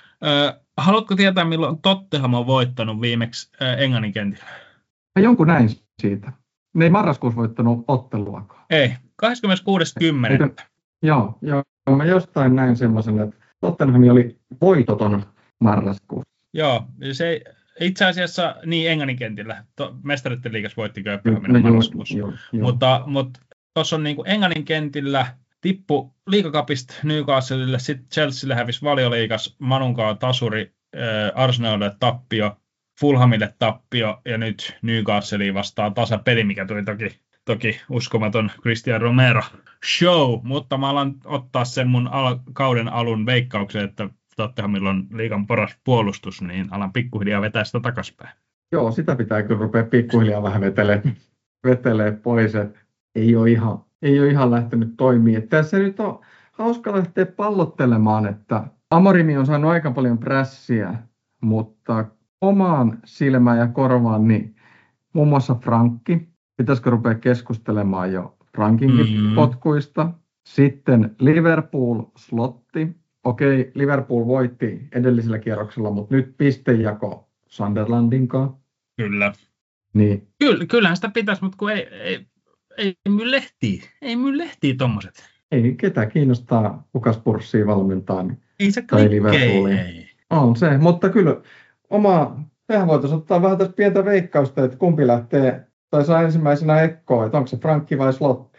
Ö, haluatko tietää, milloin Tottenham on voittanut viimeksi ö, Englannin kentillä? Mä jonkun näin siitä. Ne ei marraskuussa voittanut otteluakaan. Ei, kahdeskymmeneskuudes kymmenettä. Joo, joo, mä jostain näin semmoisen, että Tottenham oli voitoton marraskuussa. Joo, se itse asiassa niin Englannin kentillä. Mestaritten liigassa voitti Kööpenhaminan No, no, marraskuussa. joo, joo. Mutta, mutta tuossa on niin kuin Englannin kentillä tippu liigacupista Newcastlelle, sitten Chelsealle hävisi Valioliigas, Manunkaan tasuri, äh, Arsenalille tappio, Fulhamille tappio ja nyt Newcastleen vastaan tasapeli, mikä tuli toki, toki uskomaton Christian Romero show, mutta mä alan ottaa sen mun al- kauden alun veikkauksen, että Tottenhamilla on liigan paras puolustus, niin alan pikkuhiljaa vetää sitä takaspäin. Joo, sitä pitää kyllä rupea pikkuhiljaa vähän vetelee, vetelee pois, että ei ole ihan, ei ole ihan lähtenyt toimia. Tässä nyt on hauska lähteä pallottelemaan, että Amorimi on saanut aika paljon prässiä, mutta omaan silmään ja korvaan, niin muun muassa Frankki, pitäisikö rupea keskustelemaan jo Frankinkin mm-hmm. potkuista. Sitten Liverpool, Slotti. Okei, Liverpool voitti edellisellä kierroksella, mutta nyt pistejako Sunderlandin kanssa. Kyllä. Niin. Kyllä, kyllähän sitä pitäisi, mutta kun ei, ei, ei myy lehtiä. Ei myy lehtiä tommoset. Ei ketä kiinnostaa, kuka Spursia valmentaa. Niin, ei se tai klikkei. Ei. On se, mutta kyllä oma, mehän voitaisiin ottaa vähän tässä pientä veikkausta, että kumpi lähtee, tai saa ensimmäisenä ekkoa, että onko se Frankki vai Slotti?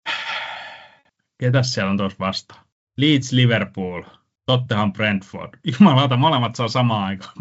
Ketäs siellä on tuossa vastaan? Leeds, Liverpool, Tottenham, Brentford. Jumalauta, molemmat saa samaan aikaan.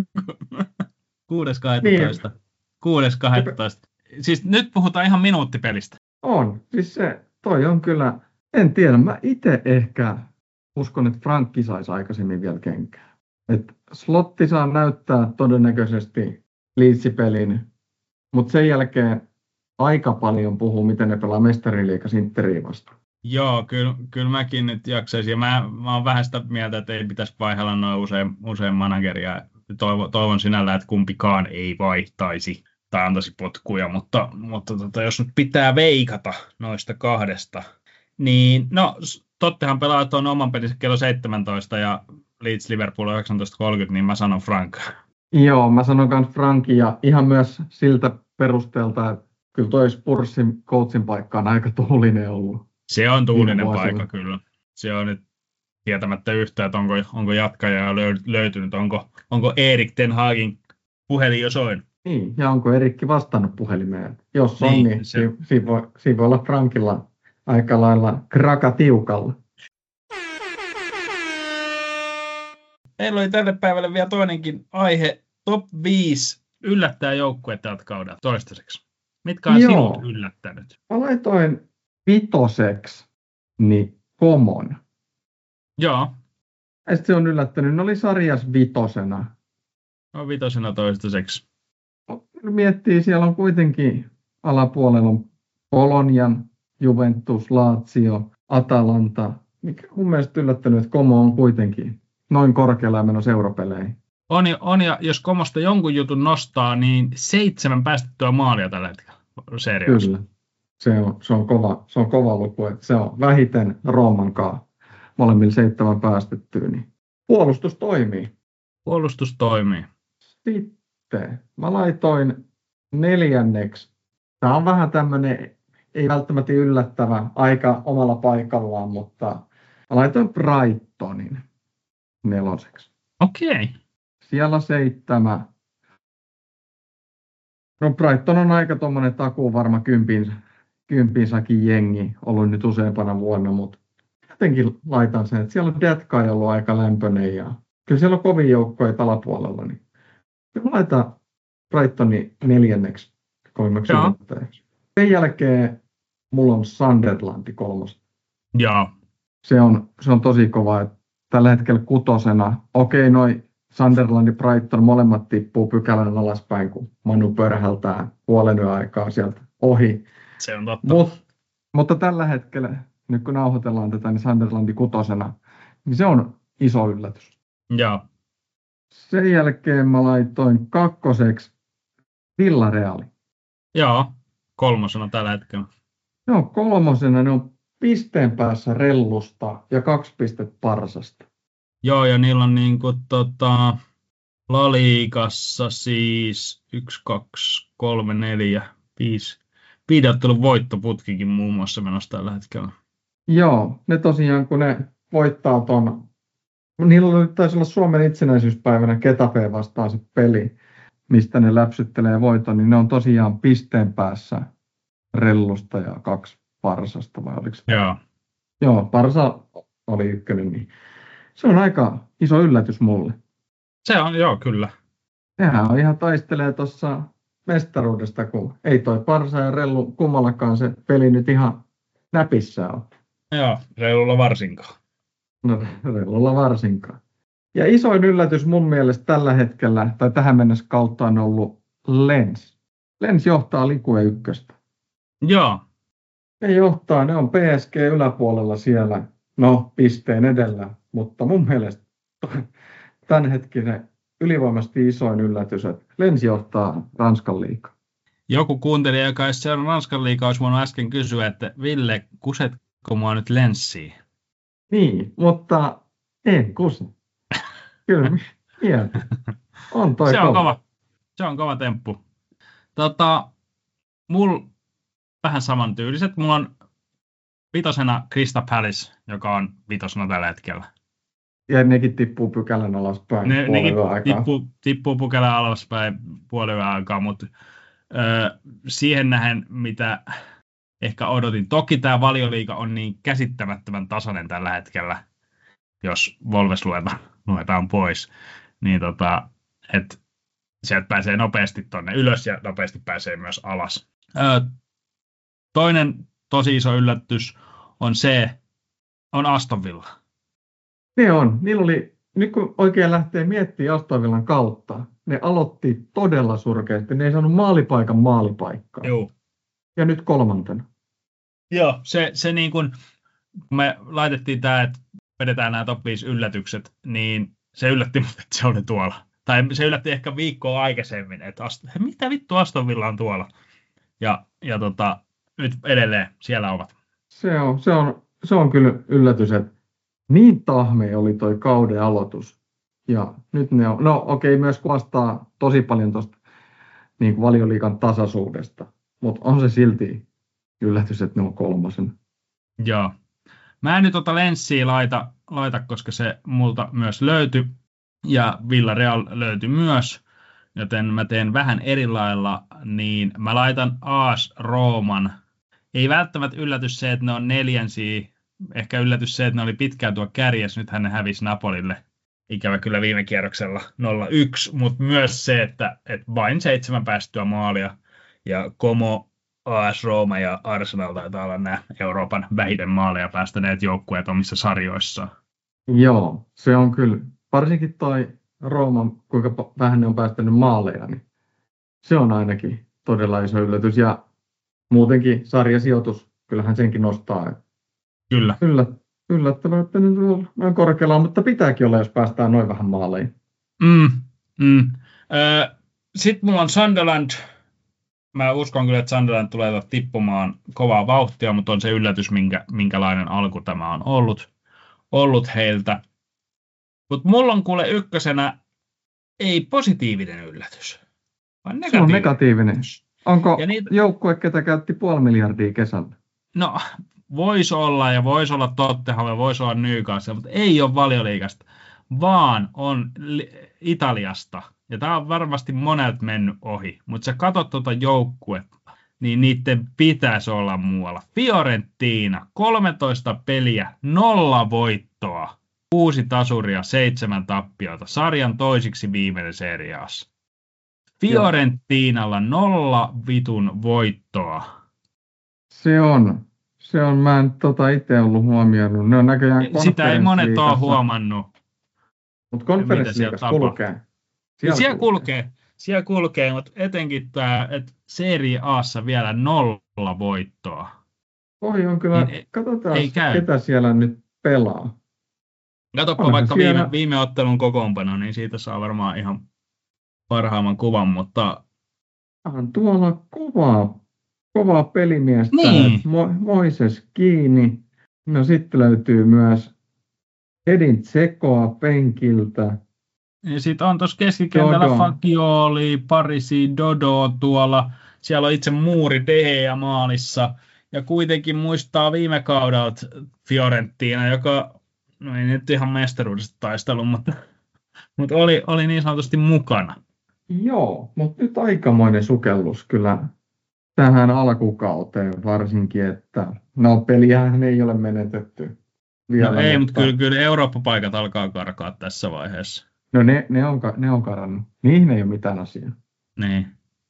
kuudes kahdestoista. Niin. kuudes kahdestoista. Siis nyt puhutaan ihan minuuttipelistä. On. Siis se, toi on kyllä, en tiedä. Mä itse ehkä uskon, että Frankki saisi aikaisemmin vielä kenkää. Et Slotti saa näyttää todennäköisesti Leeds-pelin, mutta sen jälkeen aika paljon puhuu, miten ne pelaa mestariliigas Interiä vastaan. Joo, kyllä, kyllä mäkin nyt jaksaisin. Ja mä, mä oon vähän sitä mieltä, että ei pitäisi vaihella noin usein, usein manageria. Toivon, toivon sinällä, että kumpikaan ei vaihtaisi tai antaisi potkuja, mutta, mutta tota, jos nyt pitää veikata noista kahdesta, niin no, Tottenham pelaa tuon oman pelinsä kello seitsemäntoista ja Leeds Liverpool yhdeksäntoista kolmekymmentä, niin mä sanon Frank. Joo, mä sanon myös Frankin ja ihan myös siltä perusteelta, että kyllä toi Spursin coachin paikka on aika tuulinen ollut. Se on tuulinen paikka kyllä. Se on nyt tietämättä yhtään, että onko, onko jatkajaa löytynyt, onko, onko Erik Ten Hagin puhelin jo soin. Niin, ja onko Erikki vastannut puhelimeen? Jos on, niin, niin se... si- siinä, voi, siinä voi olla Frankilla aika lailla kraka tiukalla. Meillä oli tälle päivälle vielä toinenkin aihe. Top viisi yllättää joukkuetta tältä kaudelta toistaiseksi. Mitkä on Joo. sinut yllättänyt? Mä laitoin vitoseksi, niin Komon. Joo. Ja se on yllättänyt. Ne oli sarjas vitosena. No vitosena toistaiseksi. Miettii, siellä on kuitenkin alapuolella on Bolognan, Juventus, Lazio, Atalanta. Mikä mun mielestä yllättänyt, että Como on kuitenkin noin korkealla ja menossa europeleihin. On, on ja jos Komosta jonkun jutun nostaa, niin seitsemän päästettyä maalia tällä hetkellä seriassa. Kyllä. Se on, se on, kova, se on kova luku, että se on vähiten Rooman kanssa molemmilla seitsemän päästettyä, niin puolustus toimii. Puolustus toimii. Sitten mä laitoin neljänneksi. Tämä on vähän tämmöinen, ei välttämättä yllättävä, aika omalla paikallaan, mutta mä laitoin Brightonin neloseksi. Okei. Okay. Siellä seitsemän. No Brighton on aika tuommoinen takuu varma kympin, kympinsäkin jengi ollut nyt useampana vuonna, mutta jotenkin laitan sen, että siellä on Detka ollut aika lämpöinen ja kyllä siellä on kovin joukkoja alapuolella, niin kyllä mä laitan Brightonin neljänneksi kolmeksi yllättäjäksi. Sen jälkeen mulla on Sunderlandi kolmas. Joo. Se on, se on tosi kova, että tällä hetkellä kutosena. Okei, noi Sunderland ja Brighton molemmat tippuu pykälän alaspäin, kun Manu pörhältää puolen yön aikaa sieltä ohi. Se on totta. Mut, mutta tällä hetkellä, nyt kun nauhoitellaan tätä, niin Sunderlandi kutosena, niin se on iso yllätys. Joo. Sen jälkeen mä laitoin kakkoseksi Villareali. Joo, kolmosena tällä hetkellä. Joo, kolmosena ne on pisteen päässä Rellusta ja kaksi pistettä Parsasta. Joo, ja niillä on niinku tota, La Ligassa siis yksi, kaksi, kolme, neljä, viisi. Viideottelun voittoputkikin muun muassa menossa tällä hetkellä. Joo, ne tosiaan kun ne voittaa ton, niillä oli, taisi olla Suomen itsenäisyyspäivänä Getafeen vastaan se peli, mistä ne läpsyttelee voiton, niin ne on tosiaan pisteen päässä Rellusta ja kaksi Parsasta, vai oliko se? Joo. Joo, Parsa oli ykkönen, niin se on aika iso yllätys mulle. Se on, joo, kyllä. Nehän on ihan taistelee tuossa mestaruudesta, kun ei toi Parsa ja Rellu kummallakaan se peli nyt ihan näpissä on. Joo, reilulla varsinkaan. No, Rellulla varsinkaan. Ja isoin yllätys mun mielestä tällä hetkellä, tai tähän mennessä kautta on ollut Lens. Lens johtaa Likue ykköstä. Joo. Ne johtaa, ne on P S G yläpuolella siellä, no pisteen edellä, mutta mun mielestä tämänhetkinen ylivoimasti isoin yllätys, että Lens johtaa Ranskan liigaa. Joku kuuntelija, joka ei seurannut Ranskan liigaa, olisi voinut äsken kysyä, että Ville, kusetko mua nyt Lenssiin? Niin, mutta en kuse. Kyllä, mieltä. On toi Se on kova. kova. Se on kova temppu. Tota, mulla vähän samantyyliset. Mulla on vitosena Crystal Palace, joka on vitosena tällä hetkellä. Ja nekin tippuu pykälän alaspäin Ne, puolen nekin yön aikaa. tippuu, tippuu pykälän alaspäin puolen yön aikaa, mutta ö, siihen nähen, mitä ehkä odotin. Toki tämä Valioliiga on niin käsittämättömän tasainen tällä hetkellä, jos Wolves luetaan, luetaan pois, niin tota, että sieltä pääsee nopeasti tuonne ylös ja nopeasti pääsee myös alas. Ö, toinen tosi iso yllätys on se, on Aston Villa. Ne on. Niillä oli, nyt kun oikein lähtee miettimään Aston Villan kautta, ne aloitti todella surkeasti. Ne ei saanut maalipaikan maalipaikkaa. Joo. Ja nyt kolmantena. Joo, se, se niin kuin, kun me laitettiin tämä, että vedetään nämä top viisi yllätykset, niin se yllätti mut, että se oli tuolla. Tai se yllätti ehkä viikkoa aikaisemmin, että Ast- mitä vittu Aston Villa on tuolla. Ja, ja tota, nyt edelleen siellä ovat. Se on, se on, se on kyllä yllätys, että niin tahmea oli toi kauden aloitus. Ja nyt ne on, no okei, myös kuvastaa tosi paljon tuosta niin kuin Valioliigan tasaisuudesta. Mutta on se silti yllätys, että ne on kolmosen. Joo. Mä en nyt ota Lenssiä laita, laita, koska se multa myös löytyi. Ja Villarreal löytyi myös. Joten mä teen vähän eri lailla, niin mä laitan A S Rooman. Ei välttämättä yllätys se, että ne on neljänsiä. Ehkä yllätys se, että ne oli pitkään tuo kärjessä. Nythän ne hävisi Napolille. Ikävä kyllä viime kierroksella nolla yksi, mutta myös se, että, että vain seitsemän päästyä maalia. Ja Como, A S Rooma ja Arsenal taitaa olla nämä Euroopan vähiten maaleja päästäneet joukkueet omissa sarjoissaan. Joo, se on kyllä. Varsinkin toi Rooma, kuinka vähän ne on päästänyt maaleja, niin se on ainakin todella iso yllätys. Ja muutenkin sarjasijoitus, kyllähän senkin nostaa. Kyllä. Kyllä, yllättävää, että nyt on korkealla, mutta pitääkin olla, jos päästään noin vähän maaleihin. Mm, mm. Öö, Sitten mulla on Sunderland. Mä uskon kyllä, että Sunderland tulee tippumaan kovaa vauhtia, mutta on se yllätys, minkä, minkälainen alku tämä on ollut, ollut heiltä. Mutta mulla on kuule ykkösenä ei positiivinen yllätys, vaan negatiivinen. Se on negatiivinen. Onko niitä... joukkue, ketä käytti puoli miljardia kesällä? No, voisi olla ja voisi olla Tottenham ja voisi olla Newcastle, mutta ei ole Valioliigasta, vaan on Italiasta. Ja tämä on varmasti monet mennyt ohi, mutta sä katsot tuota joukkuetta, niin niiden pitäisi olla muualla. Fiorentina, kolmetoista peliä, nolla voittoa, kuusi tasuria, seitsemän tappiota, sarjan toisiksi viimeinen seriaassa. Fiorentinalla nolla vitun voittoa. Se on, Se on, mä en tota itse ollut huomioinut. Ne on näköjään Sitä ei monet ole konferenssiliigassa. huomannut. Mutta konferenssiliigassa kulkee. Siellä, siellä kulkee. Siellä kulkee, mutta etenkin tämä, että Serie A:ssa vielä nolla voittoa. Oi on kyllä, Niin, katsotaan ei käy. ketä siellä nyt pelaa. Katsoppa Onhan vaikka siellä- viime, viime ottelun kokoonpano, niin siitä saa varmaan ihan parhaamman kuvan, mutta On tuolla kovaa, kovaa pelimiestä. Niin. Mo- Moises kiinni. No sitten löytyy myös Edin Tsekoa penkiltä. sitten on tuossa keskikentällä Dodo. Fagioli, Parisi, Dodo tuolla. Siellä on itse Muuri De Gea maalissa. Ja kuitenkin muistaa viime kaudelta Fiorentina, joka, no ei nyt ihan mestaruudesta taistelu, mutta, mutta oli, oli niin sanotusti mukana. Joo, mutta nyt aikamoinen sukellus kyllä tähän alkukauteen varsinkin, että no peliähän ei ole menetetty vielä. No ei, mutta kyllä, kyllä Eurooppa-paikat alkaa karkaa tässä vaiheessa. No ne, ne, on, ka- ne on karannut. Niihin ei ole mitään asiaa. Niin.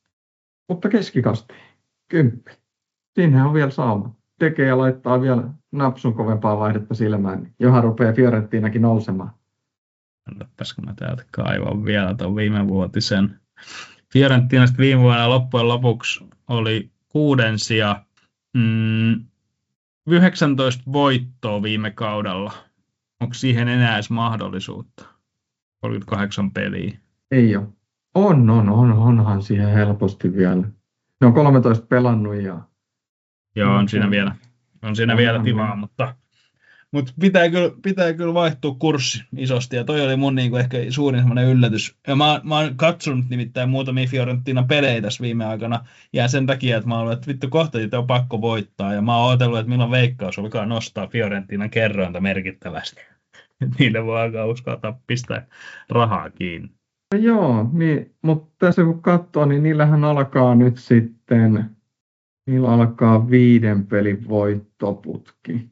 Mutta keskikasti, kymppi. Siinähän on vielä sauma. Tekee ja laittaa vielä napsun kovempaa vaihdetta silmään, niin johan rupeaa Fiorentinakin nousemaan. Odottaisiko mä täältä kaivan vielä tuon viimevuotisen. Fiorentinasta viime vuonna loppujen lopuksi oli kuuden sija, mm, yhdeksäntoista voittoa viime kaudella. Onko siihen enää edes mahdollisuutta? kolmekymmentäkahdeksan peliä. Ei ole. On, on, on, onhan siihen helposti vielä. Ne on kolmetoista pelannut ja Joo, on siinä vielä, on siinä On, vielä on, tilaa, on. mutta, mutta pitää, kyllä, pitää kyllä vaihtua kurssi isosti, ja toi oli mun niinku ehkä suurin semmoinen yllätys. Ja mä, mä oon katsonut nimittäin muutamia Fiorentinan pelejä tässä viime aikana, ja sen takia, että mä oon ollut, että vittu kohta niitä on pakko voittaa, ja mä oon odotellut, että milloin Veikkaus alkaa nostaa Fiorentinan kerrointa merkittävästi. Niille voi alkaa uskaltaa pistää rahaa kiinni. no joo, niin, mutta tässä kun katsoo, niin niillähän alkaa nyt sitten, niillä alkaa viiden pelin voittoputki.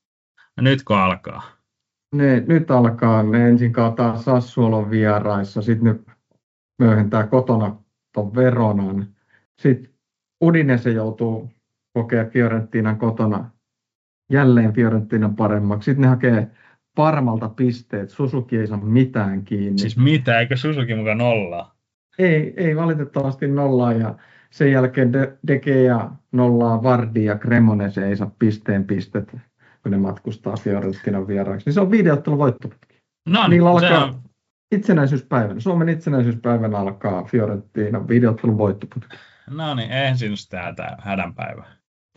Ja nyt kun alkaa. Ne, nyt alkaa, ne ensin kaataa Sassuolon vieraissa, sitten ne myöhentää kotona ton Veronan. Sitten Udinese joutuu kokea Fiorentinan kotona jälleen Fiorentinan paremmaksi. Sitten ne hakee Parmalta pisteet, Suzuki ei saa mitään kiinni. Siis mitä, eikö Suzuki mukaan nollaa? Ei, ei valitettavasti nollaa ja sen jälkeen De, De Gea nollaa Vardy ja Cremonese ei saa pisteen pistet, kun ne matkustaa Fiorentinan vieraiksi. Niin se on viideottelun voittoputki. No Niillä niin, se alkaa on, itsenäisyyspäivänä. Suomen itsenäisyyspäivänä alkaa Fiorentinan viideottelun voittoputki. no niin, eihän siinä sitä hätä, hädänpäivää.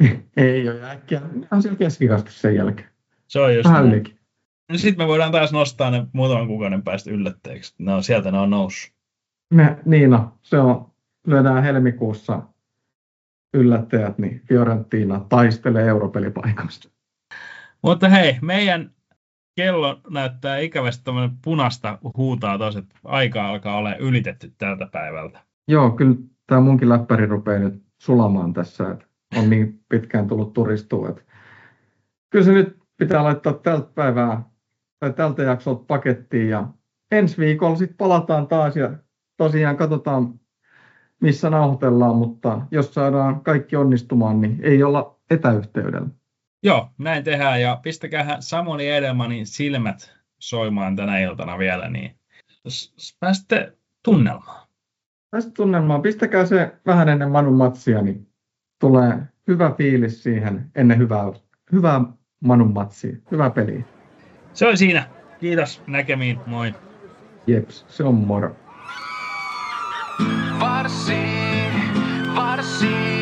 Ei ole äkkiä. Ne on siellä keskikasti sen jälkeen. Se on just Vähän näin. ylikin. No sitten me voidaan taas nostaa ne muutaman kuukauden päästä yllätteeksi. No, sieltä ne on noussut. Ne, niin no, se on, lyödään helmikuussa yllättäjät, niin Fiorentina taistelee europelipaikasta. Mutta hei, meidän kello näyttää ikävästi tämmöinen punasta huutaa tos, että aika alkaa olla ylitetty tältä päivältä. Joo, kyllä tämä munkin läppäri rupeaa nyt sulamaan tässä, että on niin pitkään tullut turistua. Että kyllä se nyt pitää laittaa tältä päivää tai tältä jaksolta pakettiin ja ensi viikolla sitten palataan taas ja tosiaan katsotaan missä nauhoitellaan, mutta jos saadaan kaikki onnistumaan, niin ei olla etäyhteydellä. Joo, näin tehdään ja pistäkää Samuli Edelmanin silmät soimaan tänä iltana vielä, niin s- pääsette tunnelmaan. Tästä tunnelmaa, pistäkää se vähän ennen Manun matsia, niin tulee hyvä fiilis siihen ennen hyvää, hyvää Manun matsia, hyvää peliä. Se on siinä. Kiitos, näkemiin, moi. Jeps, se on moro. Varssi, varssi.